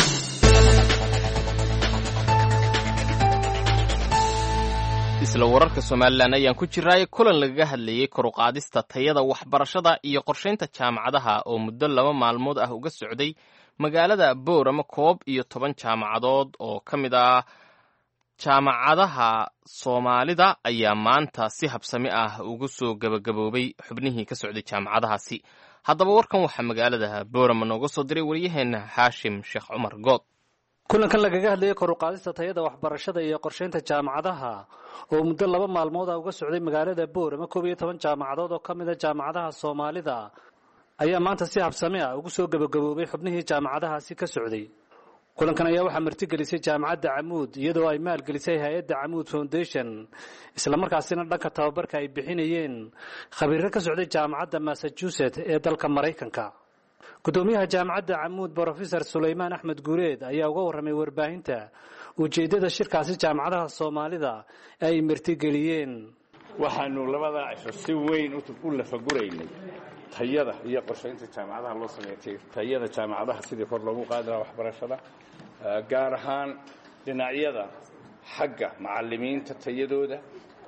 isla wararka Somaliland ayaan ku jiray kulan laga hadlayay kor u qaadista tayada waxbarashada iyo qorsheynta jaamacadaha oo muddo laba maalmood ah uga socday magaalada Boorama. koob iyo toban jaamacadood oo ka mid ah jaamacadaha Soomaalida ayaa maanta si habsami ah ugu soo gabagaboobay xubnihii ka socday jaamacadahaasi. haddaba warkan waxaa magaalada Boorama nooga soo diray wariyaheena Haashim Sheekh Cumar Good. kulankan lagaga hadlayay kor u qaadista tayada waxbarashada iyo qorsheynta jaamacadaha oo muddo laba maalmood ah uga socday magaalada Boorama. koob iyo toban jaamacadood oo ka mid ah jaamacadaha Soomaalida ayaa maanta si habsami ah ugu soo gabagaboobay xubnihii jaamacadahaasi ka socday. kulankan ayaa waxaa martigelisay jaamacadda Camuud iyadoo ay maalgelisay hay'adda Camuud Foundation, isla markaasina dhanka tababarka ay bixinayeen khabiirro ka socday jaamacadda Massachusetts ee dalka Mareykanka. gudoomiyaha jaamacadda Camuud Professor Suleymaan Axmed Guureed ayaa uga warramay warbaahinta ujeedada shirkaasi jaamacadaha Soomaalida ay martigeliyeen. waxaanu labada cisho si weyn u lafaguraynay tayada iyo qorsheynta jaamacadaha loo sameeyay tayada jaamacadaha sidii kor loogu qaadi lahaa waxbarashada, gaar ahaan dhinacyada xagga macallimiinta tayadooda,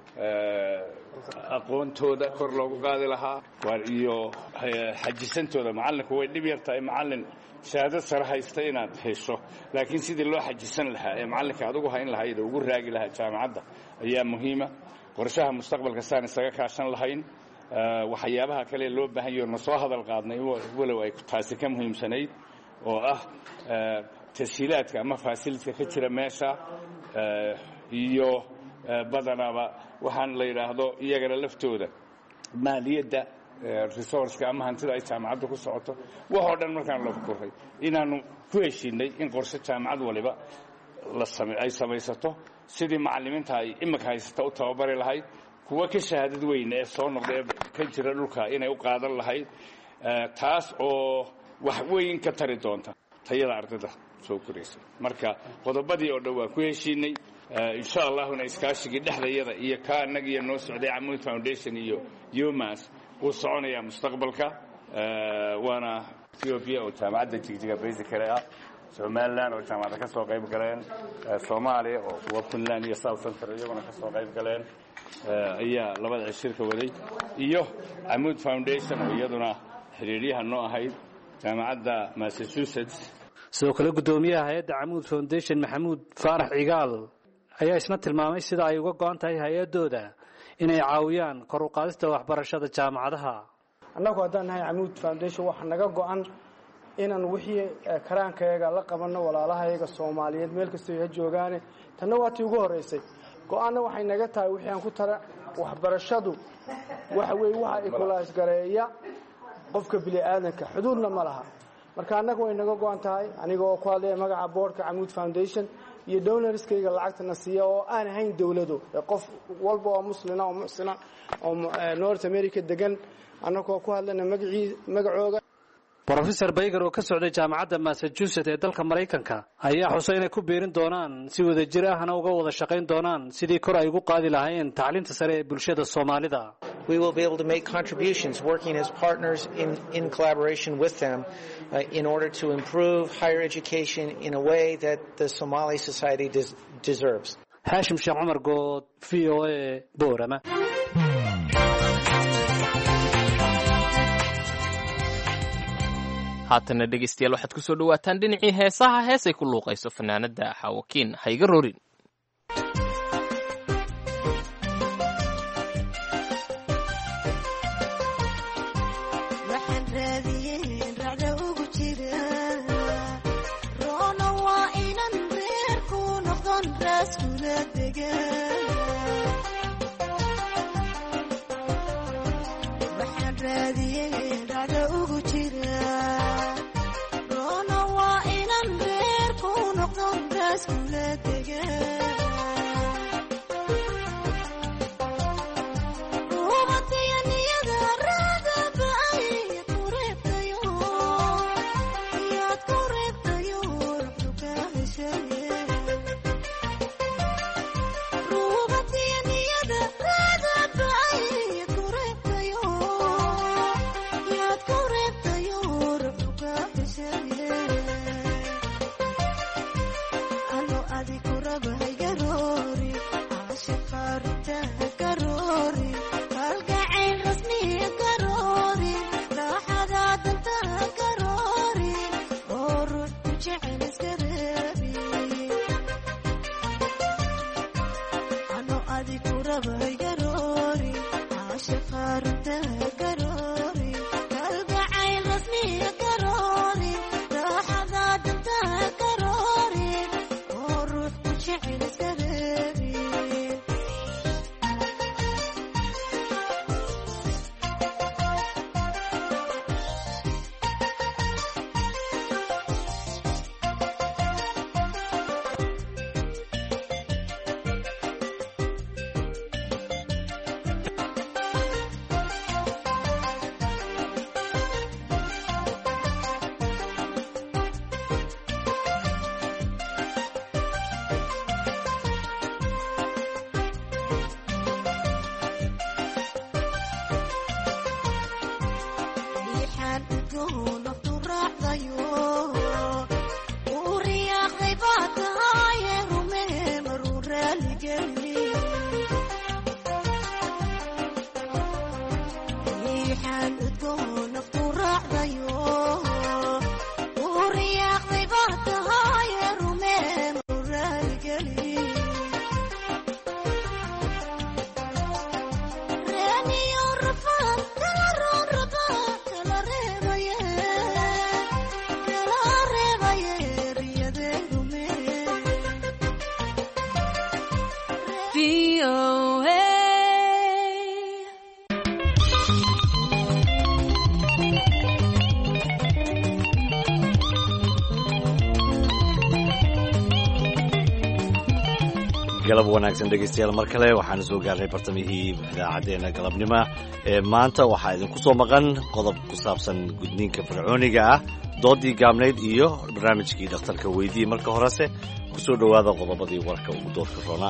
aqoontooda kor loogu qaadi lahaa iyo xajisantooda. macallinku way dhib yartahay macallin shahaado sare haysta inaad hesho, laakiin sidii loo xajisan lahaa ee macallinka adigu hayn lahayd ugu raagi lahaa jaamacadda ayaa muhiima. qorshaha mustaqbalka saan isaga kaashan lahayn, waxyaabaha kale loo baahan yahay na soo hadal qaadnay walow ay taasi ka muhiimsanayd. oo ah tashiilaadka ama fasilidka ka jira meesha iyo badanaba waxaan la yidhaahdo iyagana laftooda maaliyadda resourceka ama hantida ay jaamacadda ku socoto waxoo dhan markaan la fukuray inaanu ku heshiinay in qorshe jaamacad waliba ay samaysato sidii macallimiinta ay imika haysata u tababari lahayd kuwa ka shahaadad weyn ee soo noqda ee ka jira dhulka inay u qaadan lahayd taas oo wax weyn ka tari doonta tayada ardayda soo koraysa marka qodobadii oo dhan waa ku heshiinay insha allahuna iskaashigii dhexdayada iyo ka annaga iyo noo socday Amoud Foundation iyo UMass uu soconaya mustaqbalka waana Ethiopia oo jaamacadda Jigjiga basically ah Somaliland oo jaamacadda ka soo qayb galeen Soomaaliya oo kuwa Puntland iyo South Central iyaguna ka soo qayb galeen ayaa labada shirka waday iyo Amoud Foundation oo iyaduna xiriiriyaha noo ahayd jaamacadda Massachusetts sidoo kale gudoomiyaha hay'adda Amoud Foundation Maxamuud Faarax Cigaal ayaa isna tilmaamay sida ay uga go'an tahay hay'adooda inay caawiyaan kor u qaadista waxbarashada jaamacadaha annagu haddaan nahay Amoud Foundation waxa naga go'an inaan wixii karaankayga la qabano walaalahayaga Soomaaliyeed meel kasta ay joogaan tan waa tii ugu horeysay go'aanna waxay naga tahay wixii aan ku tara waxbarashadu waxa weey waxa ay kula isgareeya qofka bili aadanka xuduudna ma laha marka annagu way naga go'an tahay anigoo ku hadlay magaca boardka Amoud Foundation iyo donorskayga lacagtana siiya oo aan ahayn dawlado qof walba oo muslina oo muxsina oo North America degan annagoo ku hadlana magacii magacooga Professor Bayger oo ka socday jaamacadda Massachusetts ee dalka Mareykanka ayaa xusay inay ku beerin doonaan si wada jir ahna uga wada shaqayn doonaan sidii kor ay ugu qaadi lahaayeen tacliinta sare ee bulshada Soomaalida. We will be able to make contributions working as partners in in collaboration with them uh, in order to improve higher education in a way that the Somali society des deserves. Hashim Sheikh Umar Good, V O A, Boorama. haatana dhegeystayaal waxaad ku soo dhawaataan dhinacii heesaha heesay ku luuqayso fanaanada Xawakiin hayga rorin V O A. galab wanaagsan dhegaystayaal mar kale waxaanu soo gaarnay bartamihii idaacaddeenna galabnimo ee maanta waxaa idinku soo maqan qodob ku saabsan gudniinka fircooniga ah doodii gaabnayd iyo barnaamijkii dhakhtarka weydii marka horese ku soo dhowaada qodobadii warka ugu doorka roonaa.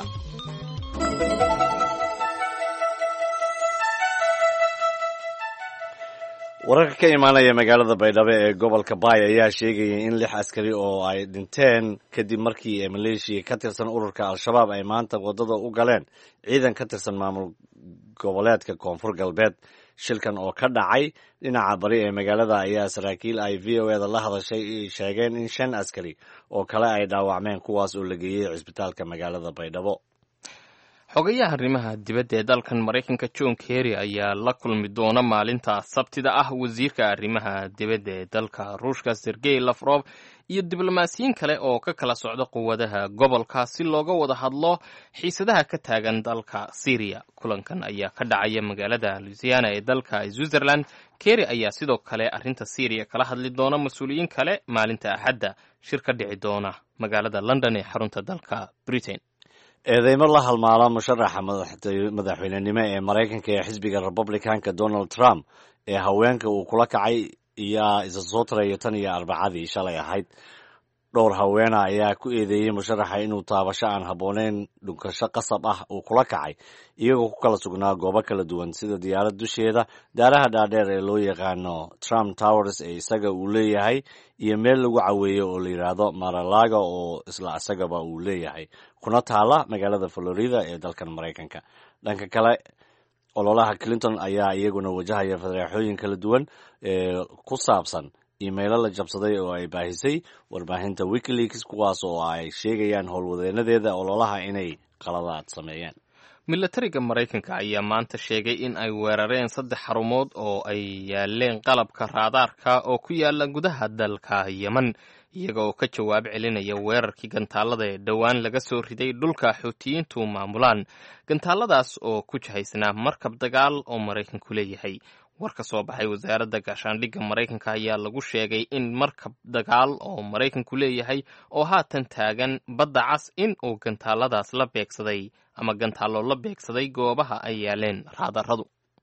wararka ka imaanaya magaalada baydhabo ee gobolka baay ayaa sheegaya in lix askari oo ay dhinteen kadib markii ee maleeshiya ka tirsan ururka al-shabaab ay maanta waddada u galeen ciidan ka tirsan maamul goboleedka koonfur galbeed. shilkan oo ka dhacay dhinaca bari ee magaalada ayaa saraakiil ay v o eda la hadashay sheegeen in shan askari oo kale ay dhaawacmeen kuwaas oo la geeyey cisbitaalka magaalada baydhabo. xogayaha arrimaha dibadda ee dalkan maraykanka john kerry ayaa la kulmi doona maalinta sabtida ah wasiirka arrimaha dibadda ee dalka ruushka sergey lafrof iyo diblomaasiyiin kale oo ka kala socda quwadaha gobolka si looga wada hadlo xiisadaha ka taagan dalka syriya. kulankan ayaa ka dhacaya magaalada louisiana ee dalka switzerland. kerry ayaa sidoo kale arrinta syriya kala hadli doona mas-uuliyiin kale maalinta axadda shir ka dhici doona magaalada london ee xarunta dalka britain. eedeymo la halmaala musharaxa madaxweynenimo ee maraykanka ee xisbiga republicanka donald trump ee haweenka uu kula kacay iyaa isa soo taraya tan iyo arbacadii shalay ahayd. dhowr haweena ayaa ku eedeeyey musharaxa inuu taabasho aan habbooneyn dhunkasho qasab ah uu kula kacay iyagoo ku kala sugnaa goobo kala duwan sida diyaarad dusheeda, daaraha dhaadheer ee loo yaqaano Trump Towers ee isaga uu leeyahay iyo meel lagu caweeyo oo la yidhaahdo Mar-a-Lago oo isla isagaba uu leeyahay kuna taala magaalada Florida ee dalkan Maraykanka. dhanka kale ololaha Clinton ayaa iyaguna wajahaya fadeexooyin kala duwan ee ku saabsan iimaylo la jabsaday oo ay baahisay warbaahinta WikiLeaks kuwaas oo ay sheegayaan howlwadeenadeeda ololaha inay qaladaad sameeyeen. milatariga maraykanka ayaa maanta sheegay in ay weerareen saddex xarumood oo ay yaaleen qalabka raadaarka oo ku yaala gudaha dalka yemen iyaga oo ka jawaab celinaya weerarkii gantaalada ee dhowaan laga soo riday dhulka xuutiyiintu maamulaan. gantaaladaas oo ku jihaysnaa markab dagaal oo maraykanku leeyahay. war ka soo baxay wasaaradda gaashaandhigga maraykanka ayaa lagu sheegay in markab dagaal oo maraykanku leeyahay oo haatan taagan badda cas in uu gantaaladaas la beegsaday ama gantaallo la beegsaday goobaha ay yaaleen raadaradu.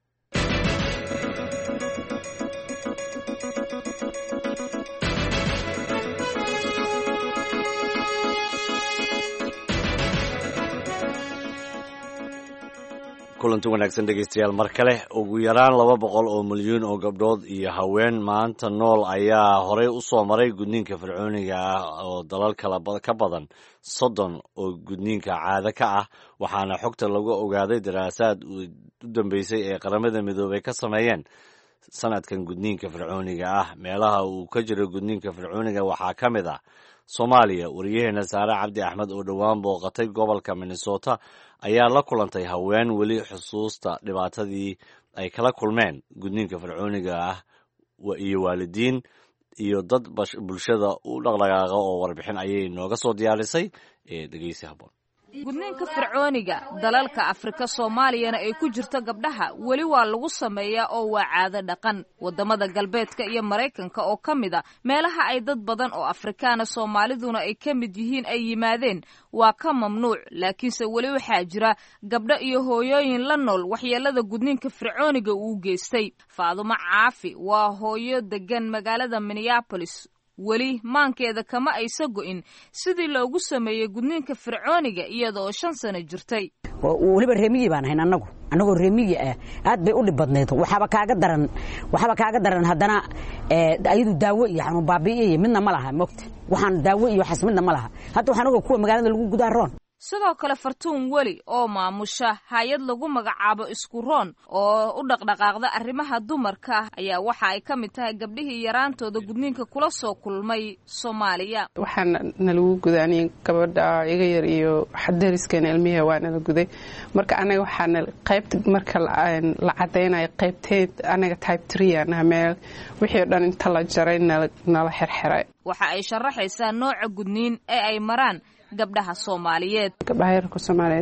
kulanti wanaagsan dhegaystayaal mar kale. ugu yaraan laba boqol oo milyuun oo gabdhood iyo haween maanta nool ayaa horey u soo maray gudniinka fircooniga ah oo dalal kala ka badan soddon oo gudniinka caado ka ah waxaana xogta lagu ogaaday daraasaad u dambeysay ee qaramada midoobay ka sameeyeen sanadkan gudniinka fircooniga ah. meelaha uu ka jiro gudniinka fircooniga waxaa ka mid ah Soomaaliya. wariyaheena Saare Cabdi Axmed oo dhowaan booqatay gobolka Minnesota ayaa la kulantay haween weli xusuusta dhibaatadii ay kala kulmeen gudniinka fircooniga ah iyo waalidiin iyo dad bulshada u dhaqdhaqaaqa oo warbixin ayay nooga soo diyaarisay ee dhegeysi habboon. gudniinka fircooniga dalalka Afrika Soomaaliyana ay ku jirto gabdhaha weli waa lagu sameeyaa oo waa caado dhaqan. wadamada galbeedka iyo Maraykanka oo ka mid ah meelaha ay dad badan oo Afrikaana Soomaaliduna ay ka mid yihiin ay yimaadeen waa ka mamnuuc, laakiinse weli waxaa jira gabdho iyo hooyooyin la nool waxyeelada gudniinka fircooniga uu geystay. Faadumo Caafi waa hooyo degan magaalada Minneapolis. weli maankeeda kama aysa go'in sidii loogu sameeyey gudniinka fircooniga iyadoo shan sano jirtay. weliba reemigii baan ahayn annagu annagoo reemigii ah aad bay u dhib badneed. waxaaba kaaga daran waxaaba kaaga daran haddana ayadu daawo iyo xanuun baabi'iye iyo midna ma laha mogta. waxaan daawo iyo waxaas midna ma laha. hadda waxaan ogaa kuwa magaalada lagu gudaa roon. sidoo kale Fartuun Weli oo maamusha hay'ad lagu magacaabo Isku Roon oo u dhaqdhaqaaqda arrimaha dumarka ayaa waxa ay ka mid tahay gabdhihii yaraantooda gudniinka kula soo kulmay Soomaaliya. waxaan nalagu gudaaniyay gabadha iga yar iyo xadariskeen ilmiha waa nala guday. marka anaga waxaan qaybta marka la cadeynayo qaybteed anaga type three ana meel wixii dhan inta la jaray nala xirxiray. waxa ay sharaxaysaa nooca gudniin ee ay maraan gabdhaha Soomaaliyeed. gabdhaha yarka Soomaaliyeed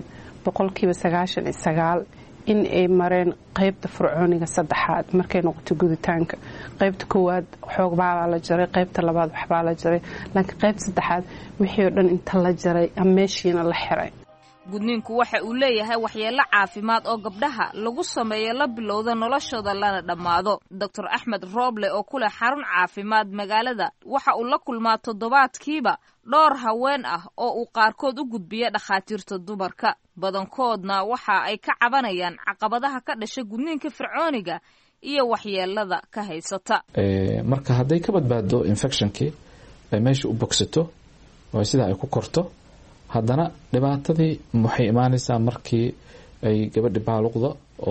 boqolkiiba sagaashan iyo sagaal in ay mareen qaybta fircooniga saddexaad markay noqoto guditaanka. qaybta koowaad xoogbaabaa la jaray, qaybta labaad waxbaa la jaray, laakiin qaybta saddexaad wixii oo dhan inta la jaray meeshiina la xiray. gudniinku waxa uu leeyahay waxyeello caafimaad oo gabdhaha lagu sameeyo la bilowda noloshooda lana dhammaado. doctor axmed rooble oo ku leh xarun caafimaad magaalada waxa uu la kulmaa toddobaadkiiba dhowr haween ah oo uu qaarkood u gudbiya dhakhaatiirta dumarka. badankoodna waxa ay ka cabanayaan caqabadaha ka dhasha gudniinka fircooniga iyo waxyeelada ka haysata. marka hadday ka badbaado infectionkii ay meesha u bogsato oo sidaa ay ku korto, haddana dhibaatadii waxay imaanaysaa markii ay gabadhi baaluqda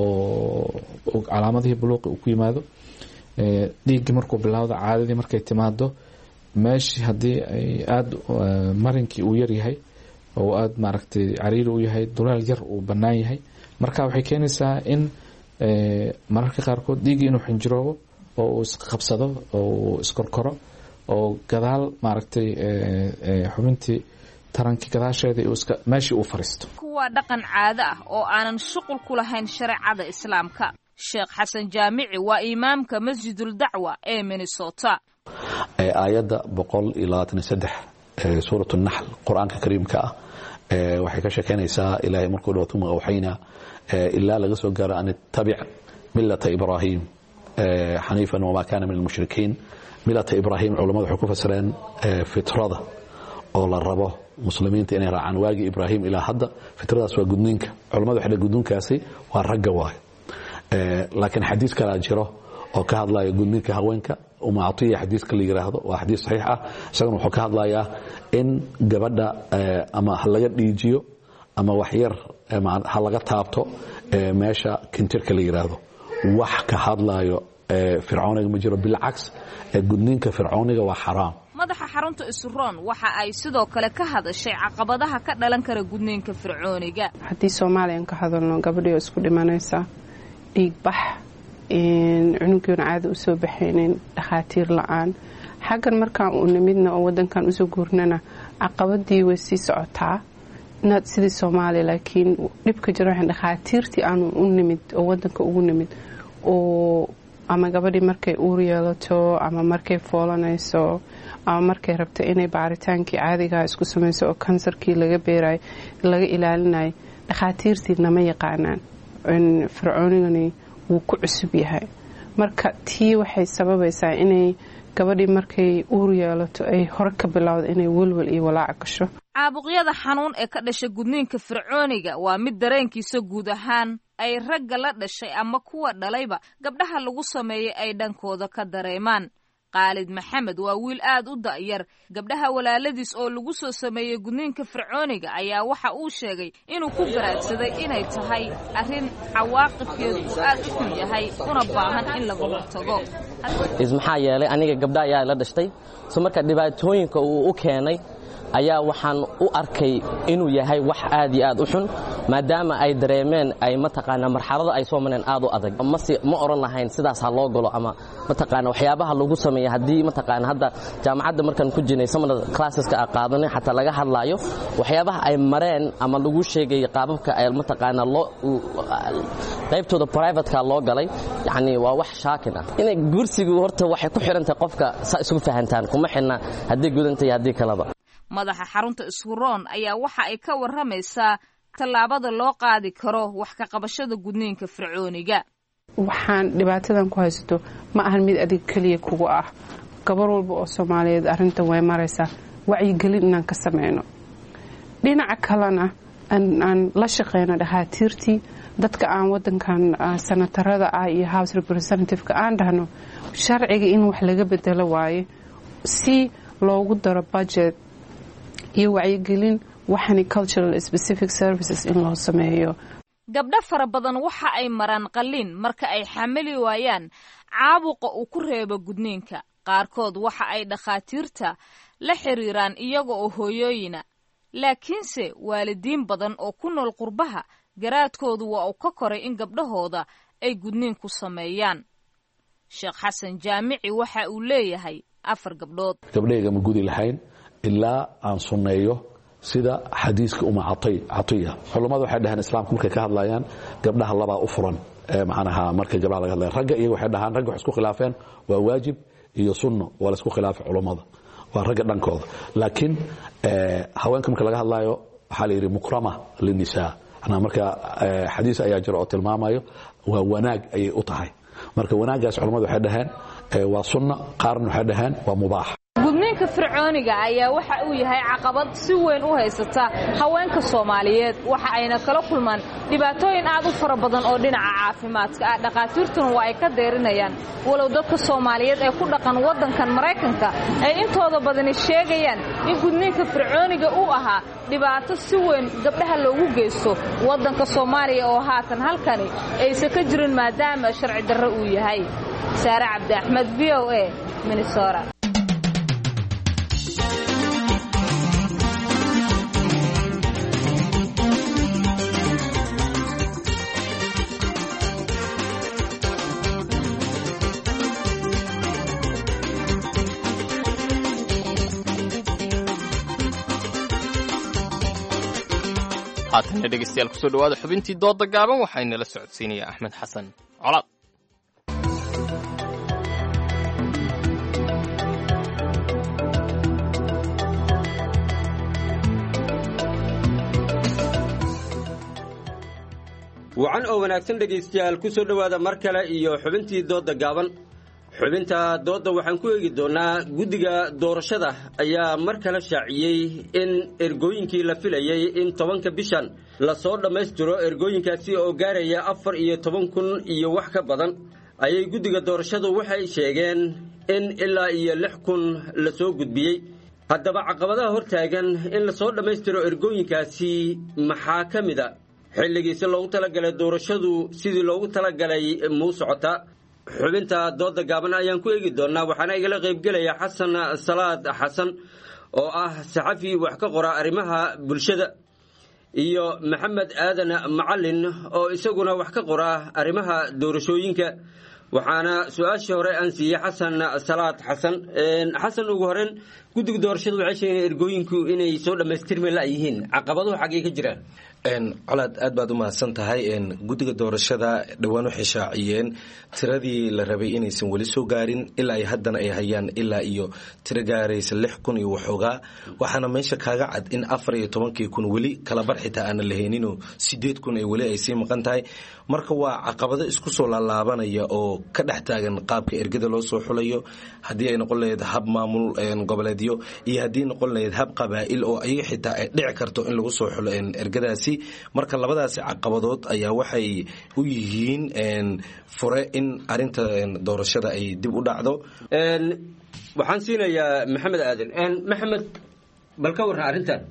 oo calaamadihii buluuqi uu ku yimaado, dhiiggii markuu bilaawdo, caadadii markay timaado, meeshii haddii ay aada marinkii uu yaryahay oo aada maaragtay cariiri u yahay, duleel yar uu bannaan yahay, marka waxay keenaysaa in mararka qaarkood dhiiggii inuu xinjiroobo oo uu isqabsado oo uu iskorkoro oo gadaal maaragtay xubintii tarankii gadaasheeda meeshii uu fariisto. kuwa dhaqan caado ah oo aanan shuqul ku lahayn shareecada islaamka. sheekh xasan jaamici waa imaamka masjidul dacwa ee Minnesota. aayadda boqol iyo labaatan iyo saddex ee suuratu naxl qur-aanka kariimka ah waxay ka sheekeynaysaa ilaahay markuu dhawato ma awxayna ilaa laga soo gaaro an tabic millata ibraahim xaniifan wamaa kaana min almushrikiin. millata ibraahim culamadu waxay ku fasireen fitrada oo la rabo muslimiinta inay raacaan waagii ibraahim ilaa hadda. fitradaas waa gudniinka. culamadu waxay gudniinkaasi waa ragga waay, laakiin xadiis kala jiro oo ka hadlaya gudniinka haweenka. uma atiya xadiiska la yiraahdo waa xadiis saxiix ah. isaguna wuxuu ka hadlayaa in gabadha ama ha laga dhiijiyo ama wax yar ha laga taabto meesha kintirka la yiraahdo. wax ka hadlayo fircooniga ma jiro, bilcaks gudniinka fircooniga waa xaraam. madaxa xarunta Isroon waxa ay sidoo kale ka hadashay caqabadaha ka dhalan kara gudniinka fircooniga. haddii Soomaaliyan ka hadalno, gabadhii isku dhimanaysa, dhiig bax, in cunugyada caadi u soo baxaynin, dhakhaatiir la'aan. xaggan markaan u nimidna oo wadankan u soo guurnana caqabadii way sii socotaa, inaad sidii Soomaaliya, laakiin dhibka jiro waxaan dhakhaatiirtii aan u nimid oo wadanka ugu nimid oo ama gabadhii markay uur yeelato ama markay foolanayso ama markay rabto inay baaritaankii caadiga isku samayso oo kansarkii laga beerayo laga ilaalinayo, dhakhaatiirtii nama yaqaanaan. fircoonigani wuu ku cusub yahay. marka tii waxay sababaysaa inay gabadhii markay uur yeelato ay hore ka bilowdo inay welwel iyo walaac gasho. caabuqyada xanuun ee ka dhasha gudniinka fircooniga waa mid dareenkiisa guud ahaan ay ragga la dhashay ama kuwa dhalayba gabdhaha lagu sameeyay ay dhankooda ka dareemaan. Qaalid Maxamed waa wiil aad u da'yar. gabdhaha walaaladiis oo lagu soo sameeyay gudniinka fircooniga ayaa waxa uu sheegay inuu ku garaadsaday inay tahay arrin cawaaqibkeedu aad u xun yahay una baahan in laga hortago. maxaa yeelay aniga gabdha ayaa la dhashtay, so marka dhibaatooyinka uu u keenay ayaa waxaan u arkay inuu yahay wax aad iyo aad u xun, maadaama ay dareemeen ay mataqaana marxalada ay soo mareen aad u adag. ma oran lahayn sidaas ha loo galo ama mataqaana waxyaabaha lagu sameeyo haddii mataqaana hadda jaamacadda markaan ku jirnay samada classeska aan qaadanay xataa laga hadlaayo waxyaabaha ay mareen ama lagu sheegay qaababka ay mataqaana loo qaybtooda private-ka loo galay, yani waa wax shaakin ah. inay gursigu horta waxay ku xirantahay qofka sa isugu fahantaan, kuma xirna haddii gudantay haddii kalaba. madaxa xarunta Isroon ayaa waxa ay ka waramaysaa tallaabada loo qaadi karo wax ka qabashada gudniinka fircooniga. waxaan dhibaatadan ku haysto ma ahan mid adig kaliya kugu ah. gabar walba oo Soomaaliyeed arrintan way maraysaa. wacyigelin inaan ka sameyno. dhinaca kalena aan la shaqeyno dhakhaatiirtii, dadka aan wadankan senatarada ah iyo house representative-ka aan dhahno sharciga in wax laga bedelo waaye, si loogu daro budget iyo wacyigelin waxani cultural specific services in loo sameeyo. gabdho fara badan waxa ay maraan qalliin marka ay xamili waayaan caabuqa uu ku reebo gudniinka. qaarkood waxa ay dhakhaatiirta la xiriiraan iyaga oo hooyooyina, laakiinse waalidiin badan oo ku nool qurbaha garaadkoodu waa uu ka koray in gabdhahooda ay gudniin ku sameeyaan. sheekh xasan jaamici waxa uu leeyahay afar gabdhood. gabdhayga ma gudi lahayn ilaa aan sunneeyo sida xadiiska uma catiya culummadu waxay dhaheen islaamka markay ka hadlayaan gabdhaha labaa u furan macnaha markay gabdhaha laga hadlaya ragga iyagu waxay dhahaan ragga wax isku khilaafeen waa waajib iyo sunno waa la isku khilaafay culummada waa ragga dhankooda laakiin haweenka marka laga hadlayo waxaa la yidhi mukrama linisaa marka xadiis ayaa jira oo tilmaamayo waa wanaag ayay u tahay marka wanaaggaas culummadu waxay dhaheen waa sunna qaarna waxay dhaheen waa mubaax gudniinka fircooniga ayaa waxa uu yahay caqabad si weyn u haysata haweenka Soomaaliyeed waxa ayna kala kulmaan dhibaatooyin aad u fara badan oo dhinaca caafimaadka ah dhaqaatiirtuna waa ay ka deerinayaan walow dadka Soomaaliyeed ee ku dhaqan wadankan Mareykanka ay intooda badan sheegayaan in gudniinka fircooniga uu ahaa dhibaato si weyn gabdhaha loogu geysto wadanka Soomaaliya oo haatan halkani aysan ka jirin maadaama sharci darro uu yahay Saara Cabdi Axmed V O A Minnesota haatan dhegeystayaal ku soo dhawaada xubintii dooda gaaban waxayna la socodsiinaya Axmed Xasan Colaad wacan oo wanaagsan dhegeystayaal ku soo dhawaada mar kale iyo xubintii dooda gaaban xubinta dooda waxaan ku eegi doonaa guddiga doorashada ayaa mar kale shaaciyey in ergooyinkii la filayay in tobanka bishan la soo dhammaystiro ergooyinkaasi oo gaaraya afar iyo toban kun iyo wax ka badan ayay guddiga doorashadu waxay sheegeen in ilaa iyo lix kun la soo gudbiyey haddaba caqabadaha hortaagan in la soo dhammaystiro ergooyinkaasi maxaa ka mid a xilligiisi loogu talagalay doorashadu sidii loogu talagalay muu socota xubinta dooda gaaban ayaan ku eegi doonaa waxaana igala qaybgelaya xasan salaad xasan oo ah saxafi wax ka qora arrimaha bulshada iyo maxamed aadan macalin oo isaguna wax ka qora arrimaha doorashooyinka waxaana su-aashii hore aan siiyey xasan salaad xasan xasan ugu horeyn guddiga doorashada waxay sheegeen ergooyinku inay soo dhammaystirmi la yihiin caqabaduhu xaggee ka jiraan colaad aad baad u mahadsan tahay guddiga doorashada dhowaan waxay shaaciyeen tiradii la rabay inaysan weli soo gaarin ilaa ay haddana ay hayaan ilaa iyo tiro gaaraysa lix kun iyo waxoogaa waxaana meesha kaaga cad in afar iyo tobankii kun weli kala bar xitaa aanan lahayninoo sideed kun ay weli ay sii maqan tahay marka waa caqabado isku soo laalaabanaya oo ka dhex taagan qaabka ergada loo soo xulayo haddii ay noqon lahayd hab maamul goboleedyo iyo haddii noqon lahayd hab qabaa'il oo ayaga xitaa ay dhici karto in lagu soo xulo ergadaasi marka labadaasi caqabadood ayaa waxay u yihiin fure in arinta doorashada ay dib u dhacdo waxaan siinayaa maxamed aadan maxamed bal ka warran arrintan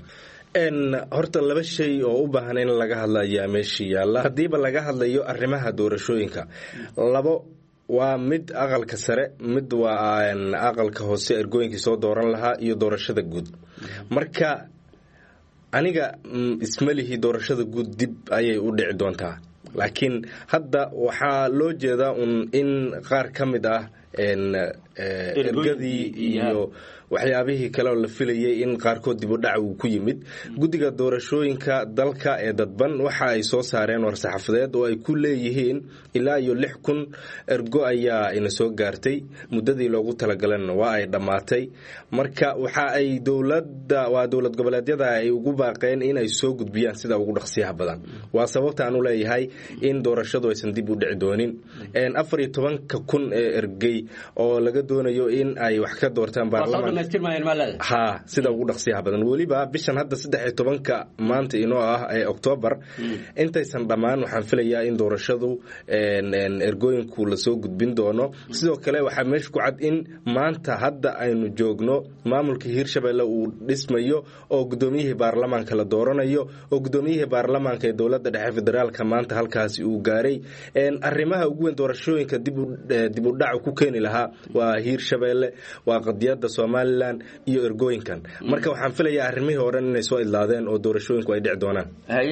horta laba shay oo u baahan in laga hadla ayaa meesha yaalla haddiiba laga hadlayo arrimaha doorashooyinka labo waa mid aqalka sare mid waa aqalka hoose ergooyinkii soo dooran lahaa iyo doorashada guud marka aniga ismalihi doorashada guud dib ayay u dhici doontaa laakiin hadda waxaa loo jeedaa un in qaar ka mid ah ergadii iyo waxyaabihii kale oo la filayay in qaarkood dib u dhac uu ku yimid guddiga doorashooyinka dalka ee dadban waxa ay soo saareen war-saxaafadeed oo ay ku leeyihiin ilaa iyo lix kun ergo ayaa ina soo gaartay muddadii loogu talagalana waa ay dhammaatay marka waxa ay dowladda waa dowlad goboleedyada ay ugu baaqeen in ay soo gudbiyaan sida ugu dhaqsiyaha badan waa sababta aan u leeyahay in doorashadu aysan dib u dhici doonin afar iyo tobanka kun ee ergey oo laga doonayo in ay wax ka doortaan baarlamaanka ha sida ugu dhaqsiyaha badan weliba bishan hadda saddex iyo tobanka maanta inoo ah ee oktoobar intaysan dhammaan waxaan filayaa in doorashadu ergooyinku lasoo gudbin doono sidoo kale waxaa meesha ku cad in maanta hadda aynu joogno maamulka hiirshabelle uu dhismayo oo guddoomiyihii baarlamaanka la dooranayo oo guddoomiyihii baarlamaanka ee dowladda dhexe federaalka maanta halkaasi uu gaaray arrimaha ugu weyn doorashooyinka dib u dhac ku keeni lahaa waa waa hiirshabeelle waa qadiyada somalilan iyo ergooyinkan marka waxaan filayaa arrimihii hore inay soo idlaadeen oo doorashooyinku ay dhici doonaan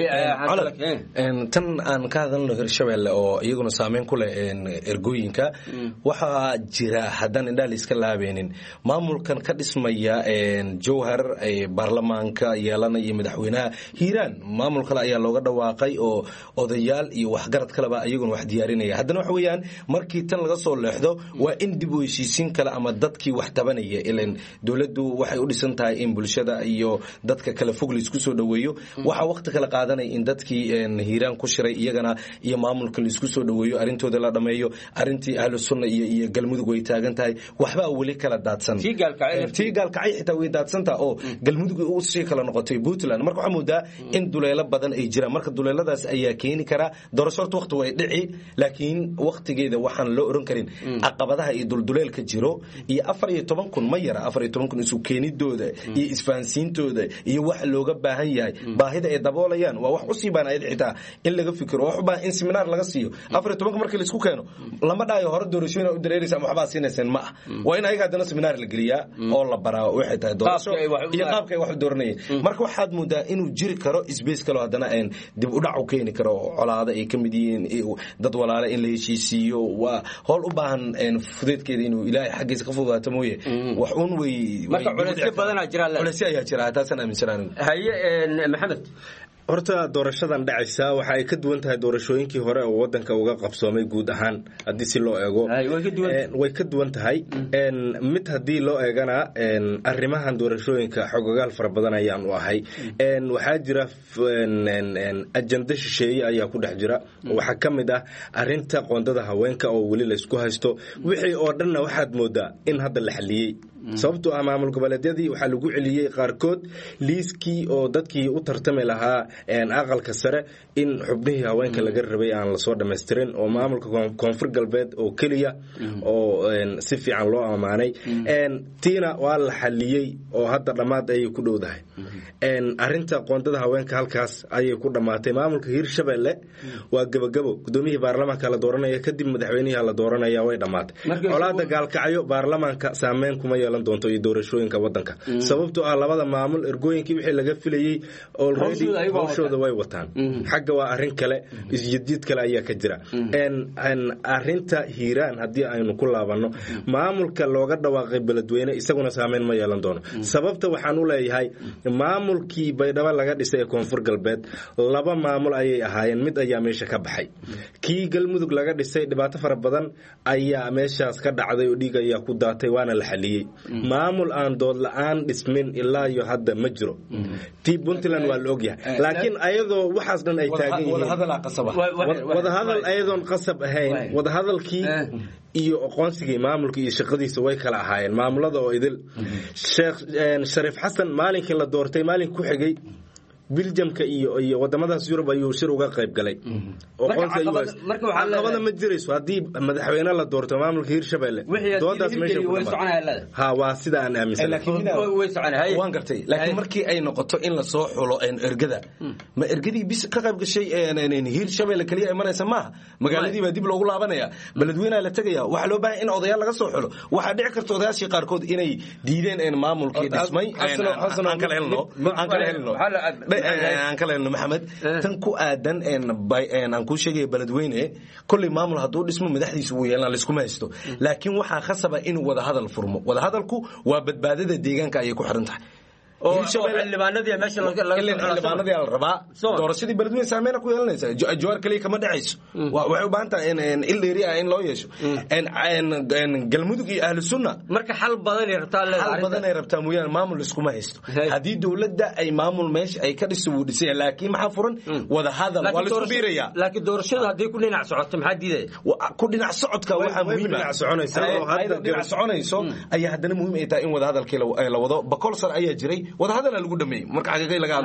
tan aan ka hadalno hiirshabeelle oo iyaguna saameyn ku leh ergooyinka waxaa jira haddaan indhaha layska laabeenin maamulkan ka dhismaya jowhar baarlamaanka yeelanaya madaxweynaha hiiraan maamul kale ayaa looga dhawaaqay oo odayaal iyo waxgarad kaleba iyaguna wax diyaarinaya haddana waxa weeyaan markii tan laga soo leexdo waa in dib u heshiisiin kale ama dadkii wax tabanaya ilan dowladdu waxay u dhisan tahay in bulshada iyo dadka kale fog laisku soo dhoweeyo waxaa waqti kale qaadanaya in dadkii hiiraan ku shiray iyagana iyo maamulka laisku soo dhoweeyo arrintooda la dhameeyo arrintii ahlu sunna iyo iyo galmudug way taagan tahay waxbaa weli kala daadsan tii gaalkacay xitaa way daadsantaha oo galmudug u sii kala noqotay puntland marka waxaa moodaa in duleelo badan ay jiraan marka duleeladaas ayaa keeni karaa doorasho horta waqti way dhici laakiin waqtigeeda waxaan loo oran karin caqabadaha iyo dulduleelka jiro iyo afar iyo toban kun ma yara afar iyo toban kun isu keenidooda iyo isfahansiintooda iyo wax looga baahan yahay baahida ay daboolayaan waa wax usii baanayad xitaa in laga fikiro wax u baahan in seminaar laga siiyo afar iyo tobanka markii laisku keeno lama dhaayo hore doorashooyin u dareeraysa ama waxbaa siinayseen ma ah waa in ayaga haddana seminaar la geliyaa oo la baraa waxay tahay doorasho iyo qaabka ay wax u dooranayeen marka waxaad moodaa inuu jiri karo isbeys kaloo haddana dib u dhac u keeni karo colaada ay ka mid yihiin dad walaale in la heshiisiiyo waa howl u baahan fudeedkeeda inuu ilaahay xaggiisa ka fududaato mooye wax uun way marka culeysyo badanaa jira culeysyo ayaa jira taasaan aaminsanaan haye maxamed horta doorashadan dhacaysa waxa ay ka duwan tahay doorashooyinkii hore oo wadanka uga qabsoomay guud ahaan haddii si loo eego way ka duwan tahay mid haddii loo eegana arrimahan doorashooyinka xogogaal fara badan ayaan u ahay waxaa jira ajanda shisheeye ayaa ku dhex jira waxaa ka mid ah arinta qoondada haweenka oo weli laysku haysto wixii oo dhanna waxaad moodaa in hadda la xaliyey sababtoo ah maamul goboleedyadii waxaa lagu celiyey qaarkood liiskii oo dadkii u tartami lahaa aqalka sare in xubnihii haweenka laga rabay aan lasoo dhamaystirin oo maamulka koonfur galbeed oo keliya oo si fiican loo ammaanay tiina waa la xaliyey oo hadda dhammaad ayay ku dhowdahay arinta qoondada haweenka halkaas ayay ku dhammaatay maamulka hiirshabeelle waa gebagabo gudoomiyihii baarlamaanka la dooranaya kadib madaxweynihii la dooranaya way dhammaatay colaada gaalkacyo baarlamaanka saameyn kuma yeelan doonto iyo doorashooyinka wadanka sababtoo ah labada maamul ergooyinkii wixii laga filayey already hawshooda way wataan xagga waa arrin kale isjadiid kale ayaa ka jira arinta hiiraan haddii aynu ku laabanno maamulka looga dhawaaqay beledweyne isaguna saameyn ma yeelan doono sababta waxaan u leeyahay maamulkii baydhabo laga dhisay ee koonfur galbeed laba maamul ayay ahaayeen mid ayaa meesha ka baxay kii galmudug laga dhisay dhibaato fara badan ayaa meeshaas ka dhacday oo dhiig ayaa ku daatay waana la xaliyey maamul aan dood la-aan dhismin ilaa iyo hadda ma jiro tii puntland waa la ogyahay laakiin ayadoo waxaas dhan ay taagan yihiin wadahadal ayadoon qasab ahayn wadahadalkii iyo aqoonsigii maamulka iyo shaqadiisa way kala ahaayeen maamulada oo idil sheekh shariif xasan maalinkii la doortay maalin ku xigay biljamka iyo iyo wadamadaas yurub ayuu shir uga qayb galay caqabada ma jirayso haddii madaxweyne la doorto maamulka hiirshabeelle doodaas meesha ku ha waa sida aan aaminsanwaan gartay laakiin markii ay noqoto in lasoo xulo ergada ma ergadii bis ka qayb gashay hiirshabeelle keliya imanaysa maaha magaaladii baa dib loogu laabanaya beledweynaa la tegaya waxaa loo baahan in odayaal laga soo xulo waxaa dhici karta odayaashii qaarkood inay diideen maamulkii dhismay aan kala helno aan kala helno aan kala helno maxamed tan ku aadan aan kuu sheegaya beledweyne kolley maamul hadduu dhismo madaxdiisa wuu yeelan laiskuma haysto laakiin waxaa khasaba inuu wadahadal furmo wadahadalku waa badbaadada deegaanka ayay ku xiran tahay xildhibaanadii la rabaa doorashadii beledweyne saameyn ku yeelanaysa jawaar kaliya kama dhacayso waxay u baahan tahay il dheeri ah in loo yeesho galmudug iyo ahlu sunna marka xal badan ay rabtaa xal badan ay rabtaa mooyaan maamul iskuma haysto haddii dowladda ay maamul meesha ay ka dhiso wuu dhisay laakiin maxaa furan wada hadal waa la isku biiraya laakiin doorashada haddii ku dhinac socoto maxaa diidaya ku dhinac socodka waxaa muhiim ah soconaysa dhinac soconayso ayaa haddana muhiim ay tahay in wada hadalkii la wado bakol sar ayaa jiray wada hadal lagu dhameeyay marka xaqiiqay laga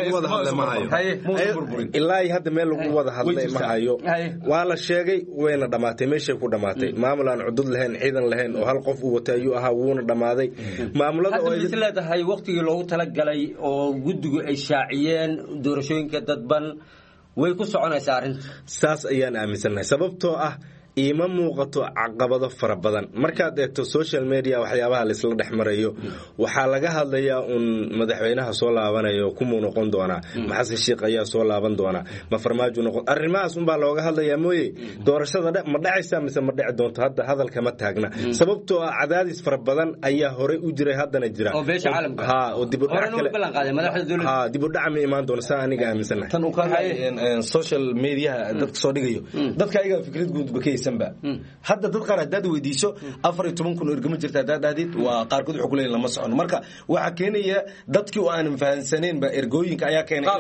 hadlo ilaa hadda meel lagu wada hadlay ma hayo waa la sheegay wayna dhamaatay meeshay ku dhamaatay maamul aan cudud lahayn ciidan lahayn oo hal qof uu watay ayuu ahaa wuuna dhamaaday maamulada oo ay leedahay waqtigii loogu talagalay oo guddigu ay shaaciyeen doorashooyinka dadban way ku soconaysaa arrinta saas ayaan aaminsanahay sababtoo ah iima muuqato caqabado fara badan markaad eegto social media waxyaabaha laisla dhex marayo waxaa laga hadlayaa un madaxweynaha soo laabanayo kumuu noqon doonaa ma xasan sheekh ayaa soo laaban doonaa ma farmaajo noqon arrimahaas unbaa looga hadlayaa mooye doorashada ma dhacaysaa mise ma dhici doonto hadda hadalka ma taagna sababtoo ah cadaadis fara badan ayaa horey u jiray haddana jira oo beesha caalamka ha oo dib u dhac kale ha dib u dhac ma imaan doono saa aniga aaminsanahay tan uu ka hadlay social media dadka soo dhigayo dadka ayaga fikrad guud bakaysanba hadda dad qaar hadaad weydiiso afar iyo toban kun ergama jirta hadaad dhahdid waa qaarkood wuxuu ku leeyahay lama socon marka waxa keenaya dadkii oo aan fahansaneen ba ergooyinka ayaa keenay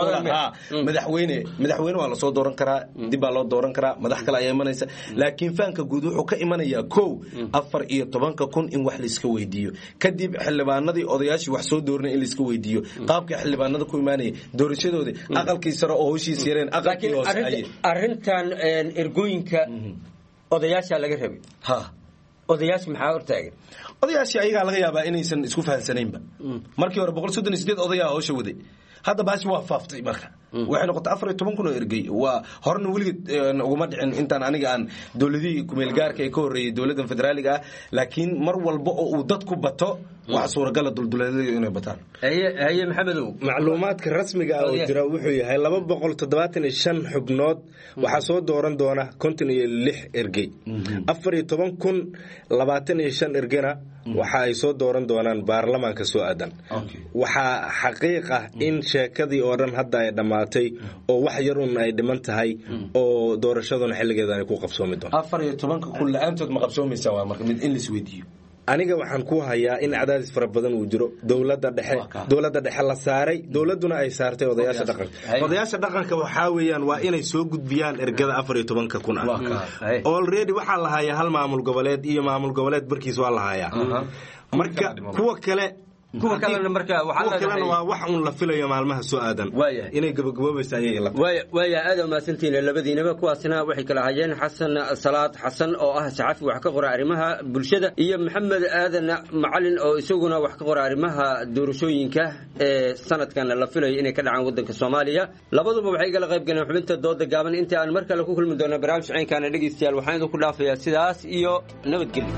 madaxweyne madaxweyne waa la soo dooran karaa dib baa loo dooran karaa madax kale ayaa imanaysa laakiin faanka guud wuxuu ka imanayaa kow afar iyo tobanka kun in wax la iska weydiiyo kadib xildhibaanadii odayaashii wax soo doornay in la iska weydiiyo qaabka xildhibaanada ku imaanaya doorashadooda aqalkii sare oo howshiis yareen aqalkii hoose ay arrintan ergooyinka odayaasha laga rabay ha odayaasha maxaa hortaagan odayaashii ayagaa laga yaabaa inaysan isku fahansanaynba markii hore boqol soddon iyo sideed odayaa howsha waday hadda baashi waa faaftay marka waxay noqotay afar iyo toban kun oo ergey waa horena weligeed uguma dhicin intaan aniga aan dowladihii kumeel gaarka ee ka horreeyey dowladdan federaaliga ah laakiin mar walba oo uu dadku bato waxa suuragala dulduleedayo inay bataan haye maxamedow macluumaadka rasmiga ah oo jira wuxuu yahay laba boqol toddobaatan iyo shan xubnood waxaa soo dooran doona konton iyo lix ergey afar iyo toban kun labaatan iyo shan ergena waxa ay soo dooran doonaan baarlamaanka soo aadan waxaa xaqiiq ah in sheekadii oo dhan hadda ay dhammaatay oo wax yar un ay dhiman tahay oo doorashaduna xilligeeda ay ku qabsoomi doonto afar iyo tobanka kun la-aantood ma qabsoomaysaa waa marka mid in la isweydiiyo aniga waxaan ku hayaa in cadaadis fara badan uu jiro dowladda dhexe dowladda dhexe la saaray dowladuna ay saartay odayaasha dhaqanka odayaasha dhaqanka waxaa weeyaan waa inay soo gudbiyaan ergada afar iyo tobanka kun ah already waxaa la hayaa hal maamul goboleed iyo maamul goboleed barkiis waa la hayaa marka kuwa kale kuwa kalena marka waxa kalena waa wax un la filayo maalmaha soo aadan inay gabagaboobaysa ayay la waaya aad u maasantiin labadiinaba kuwaasina waxay kala hayeen xasan salaad xasan oo ah saxafi wax ka qora arrimaha bulshada iyo maxamed aadan macalin oo isaguna wax ka qora arrimaha doorashooyinka ee sanadkan la filayo inay ka dhacaan wadanka Soomaaliya labaduba waxay kala qayb galeen xubinta dooda gaaban inta aan mar kale ku kulmi doono barnaamij ciidanka dhageystayaal waxaan idinku dhaafayaa sidaas iyo nabadgelyo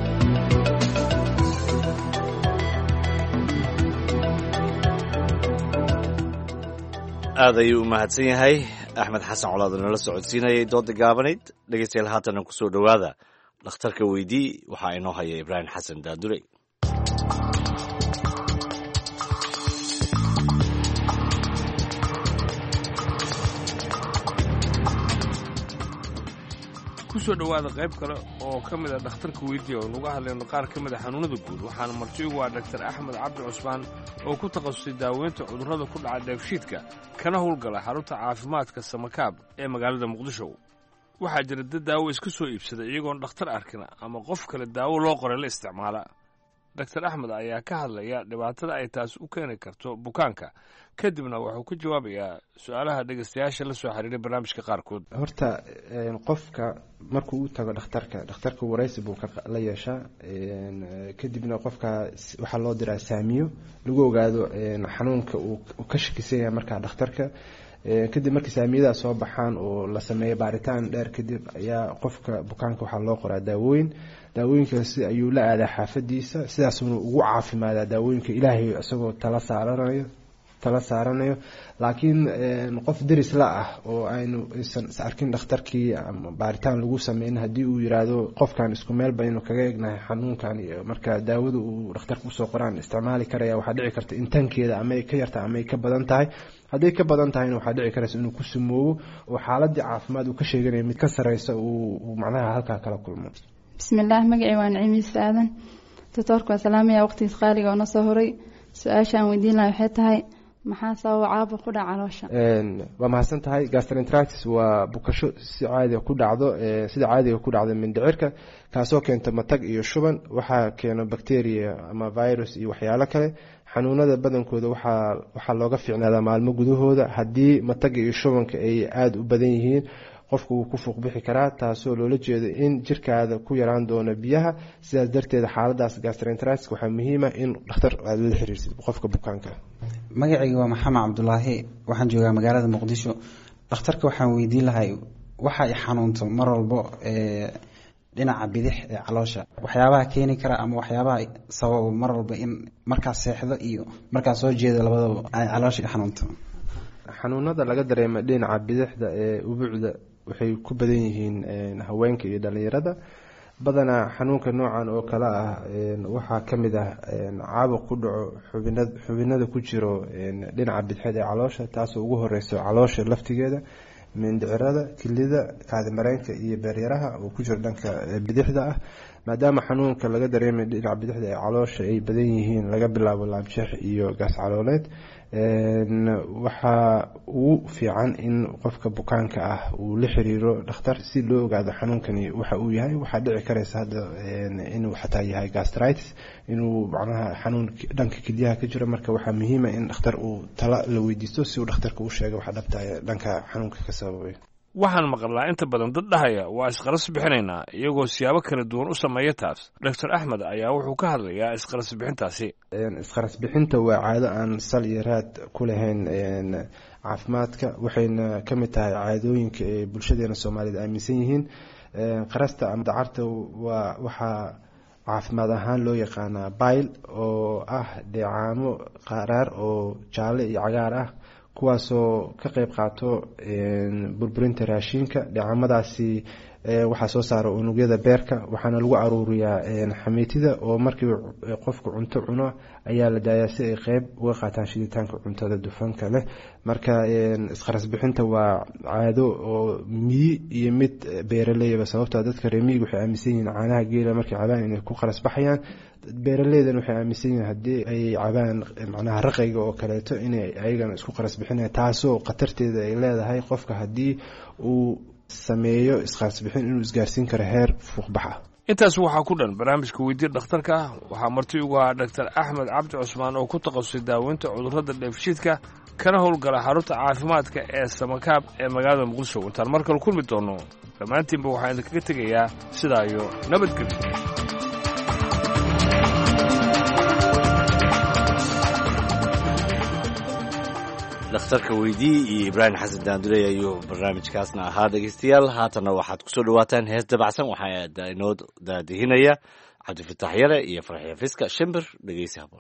aad ayuu u mahadsan yahay axmed xasan colaad oo nala socodsiinayay dooda gaabanayd dhegeystayaal haatana ku soo dhowaada dhakhtarka weydii waxaa inoo haya ibraahim xasan daadurey kusoo dhowaada qayb kale oo ka mid a dhakhtarka weydiya oo nuga hadlayno qaar ka mid a xanuunada guud waxaana martigu waa dhaktar axmed cabdi cusmaan oo ku takhasusay daaweynta cudurrada ku dhaca dheefshiidka kana howlgala xarunta caafimaadka samakaab ee magaalada muqdisho waxaa jira dad daawo iska soo iibsada iyagoon dhakhtar arkina ama qof kale daawo loo qoray la isticmaala daktar axmed ayaa ka hadlaya dhibaatada ay taas u keeni karto bukaanka kadibna wuxuu ku jawaabayaa su-aalaha dhegeystayaasha la soo xiriiray barnaamijka qaarkood horta qofka markuu u tago dhakhtarka dhakhtarka waraysi buu la yeeshaa kadibna qofka waxaa loo diraa saamiyo lagu ogaado xanuunka uu ka shakisan yahay markaa dhakhtarka kadib markii saamiyada soo baxaan oo la sameeyo baaritaan dheer kadib ayaa qofka bukaanka waxaa loo qoraa daawooyin daawooyinkaasi ayuu la aadaa xaafadiisa sidaasuna ugu caafimaadaa daawooyinka ilaahay isagoo tala saaranayo tala saaranayo laakiin qof deris la ah oo aynu aysan is arkin dhakhtarkii ama baaritaan lagu sameyn haddii uu yiraahdo qofkan isku meel baynu kaga egnahay xanuunkan iyo marka daawada uu dhakhtarka usoo qoraan isticmaali karaya waxaa dhici karta intankeeda ama ay ka yarta ama ay ka badan tahay hadday ka badan tahayna waxaa dhici karaysa inuu ku sumoobo oo xaaladii caafimaad uu ka sheeganaya mid ka sareysa uu macnaha halkaa kala kulmo bismillaah magacii waa niciimiis aadan doctoorka waa salaamaya waqtigiis qaaliga oo na soo horay su-aasha aan weydiin lahay waxay tahay maxaa sababa caabuq ku dhaca caloosha waa mahadsan tahay gastroenteritis waa bukasho si caadiga ku dhacdo sida caadiga ku dhacda mindhicirka kaasoo keenta matag iyo shuban waxaa keeno bacteria ama virus iyo waxyaalo kale xanuunada badankooda waxaa waxaa looga fiicnaadaa maalmo gudahooda haddii mataga iyo shubanka ay aada u badan yihiin qofku wuu ku fuuq bixi karaa taasoo loola jeedo in jirkaada ku yaraan doono biyaha sidaas darteeda xaaladaas gastroenteritis waxaa muhiima in dhakhtar aada lala xiriirsid qofka bukaanka magacayga waa maxamed cabdulaahi waxaan joogaa magaalada muqdisho dhakhtarka waxaan weydiin lahay waxa ay xanuunto mar walbo dhinaca bidix ee caloosha waxyaabaha keeni kara ama waxyaabaha sababa mar walba in markaas seexdo iyo markaas soo jeedo labadaba ay caloosha ka xanuunto. xanuunada laga dareemo dhinaca bidixda ee ubuucda waxay ku badan yihiin haweenka iyo dhalinyarada. badanaa xanuunka noocan oo kale ah waxaa ka mid ah caabuq ku dhaco xubinada xubinada ku jiro dhinaca bidixda ee caloosha, taasoo ugu horeyso caloosha laftigeeda, mindhicirada, kilida, kaadi mareenka iyo beeryaraha oo ku jiro dhanka bidixda ah. maadaama xanuunka laga dareemay dhinaca bidixda ee caloosha ay badan yihiin laga bilaabo laabjeex iyo gaas calooleed, waxaa ugu fiican in qofka bukaanka ah uu la xiriiro dhakhtar si loo ogaado xanuunkani waxa uu yahay. waxaa dhici karaysa hadda inuu xataa yahay gastritis, inuu macnaha xanuun dhanka kelyaha ka jiro. marka waxaa muhiima in dhakhtar uu tala la weydiisto si uu dhakhtarka u sheego waxa dhabta dhanka xanuunka ka sababay. waxaan maqlaa inta badan dad dhahaya waa isqaras bixinaynaa iyagoo siyaabo kala duwan u sameeya taas. doctor axmed ayaa wuxuu ka hadlayaa isqaras bixintaasi. isqaras bixinta waa caado aan sal iyo raad ku lahayn caafimaadka, waxayna ka mid tahay caadooyinka ee bulshadeena soomaalida aaminsan yihiin. qarasta ama dacarta waa waxaa caafimaad ahaan loo yaqaanaa bile oo ah dheecaamo qaraar oo jaalle iyo cagaar ah, kuwaasoo ka qayb qaato burburinta raashinka. dheecaamadaasi waxaa soo saara unugyada beerka, waxaana lagu aruuriyaa xamiitida oo markii qofku cunto cuno ayaa la daayaa si ay qeyb uga qaataan shiditaanka cuntada dufanka leh. marka isqaras bixinta waa caado oo miyi iyo mid beeraleyba, sababtoo dadka reer miyiga waxay aaminsan yihiin caanaha geela markay cabaan inay ku qaras baxayaan. beeraleydan waxay aaminsan yihiin haddii ay cabaan macnaha raqayga oo kaleeto inay ayagana isku qaras bixinayaan, taasoo khatarteeda ay leedahay qofka haddii uu sameeyo isqaras bixin inuu isgaarsiin karo heer fuuqbaxa. intaas waxaa ku dhan barnaamijka weydiir dhakhtarka. waxaa marti ugu ahaa doctor axmed cabdi cusmaan oo ku takhasusay daaweynta cudurrada dheefshiidka kana howlgala xarunta caafimaadka ee samakaab ee magaalada muqdisho. intaan mar kale kulmi doono dhammaantiinba waxaan idinkaga tegayaa sidaa iyo nabadgelyo. dhakhtarka weydii iyo ibraahim xasan daanduley ayuu barnaamijkaasna ahaa. dhegeystayaal haatanna waxaad kusoo dhawaataan hees dabacsan. waxaa inoo daadihinaya cabdifatax yare iyo farxiya fiska shimbir. dhegeysi haboon.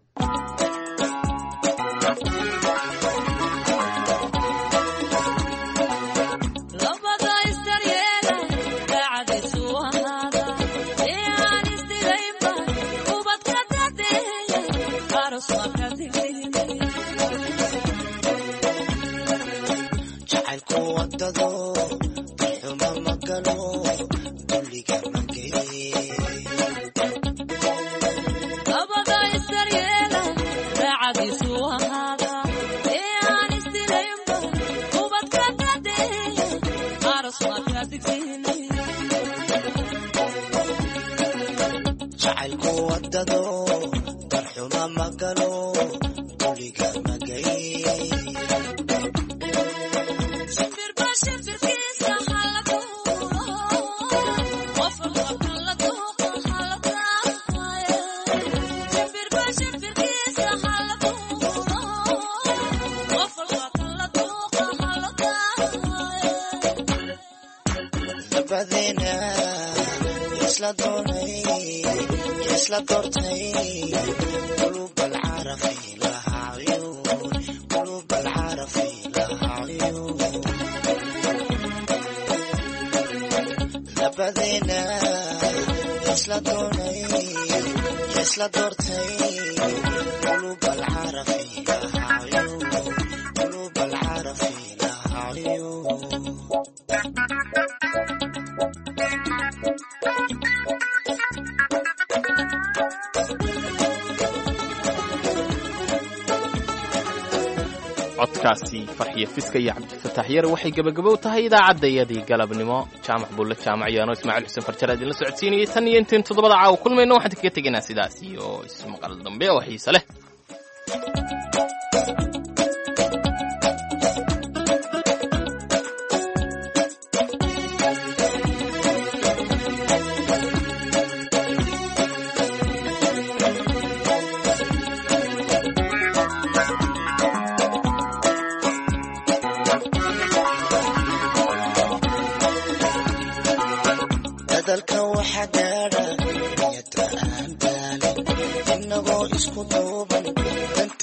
codkaasi farxiya fiska iyo cabdifatax yare waxay gabagabow tahay idaacaddayadii galabnimo. jaamac buulle jaamacyaano ismaaciil xuseen farjara idinla socodsiinayay. tan iyo intayn toddobada caawa kulmayno waxaan kaga tegaynaa sidaas iyo ismaqal dambe oo xiise leh.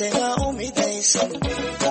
dadkayga u midaysan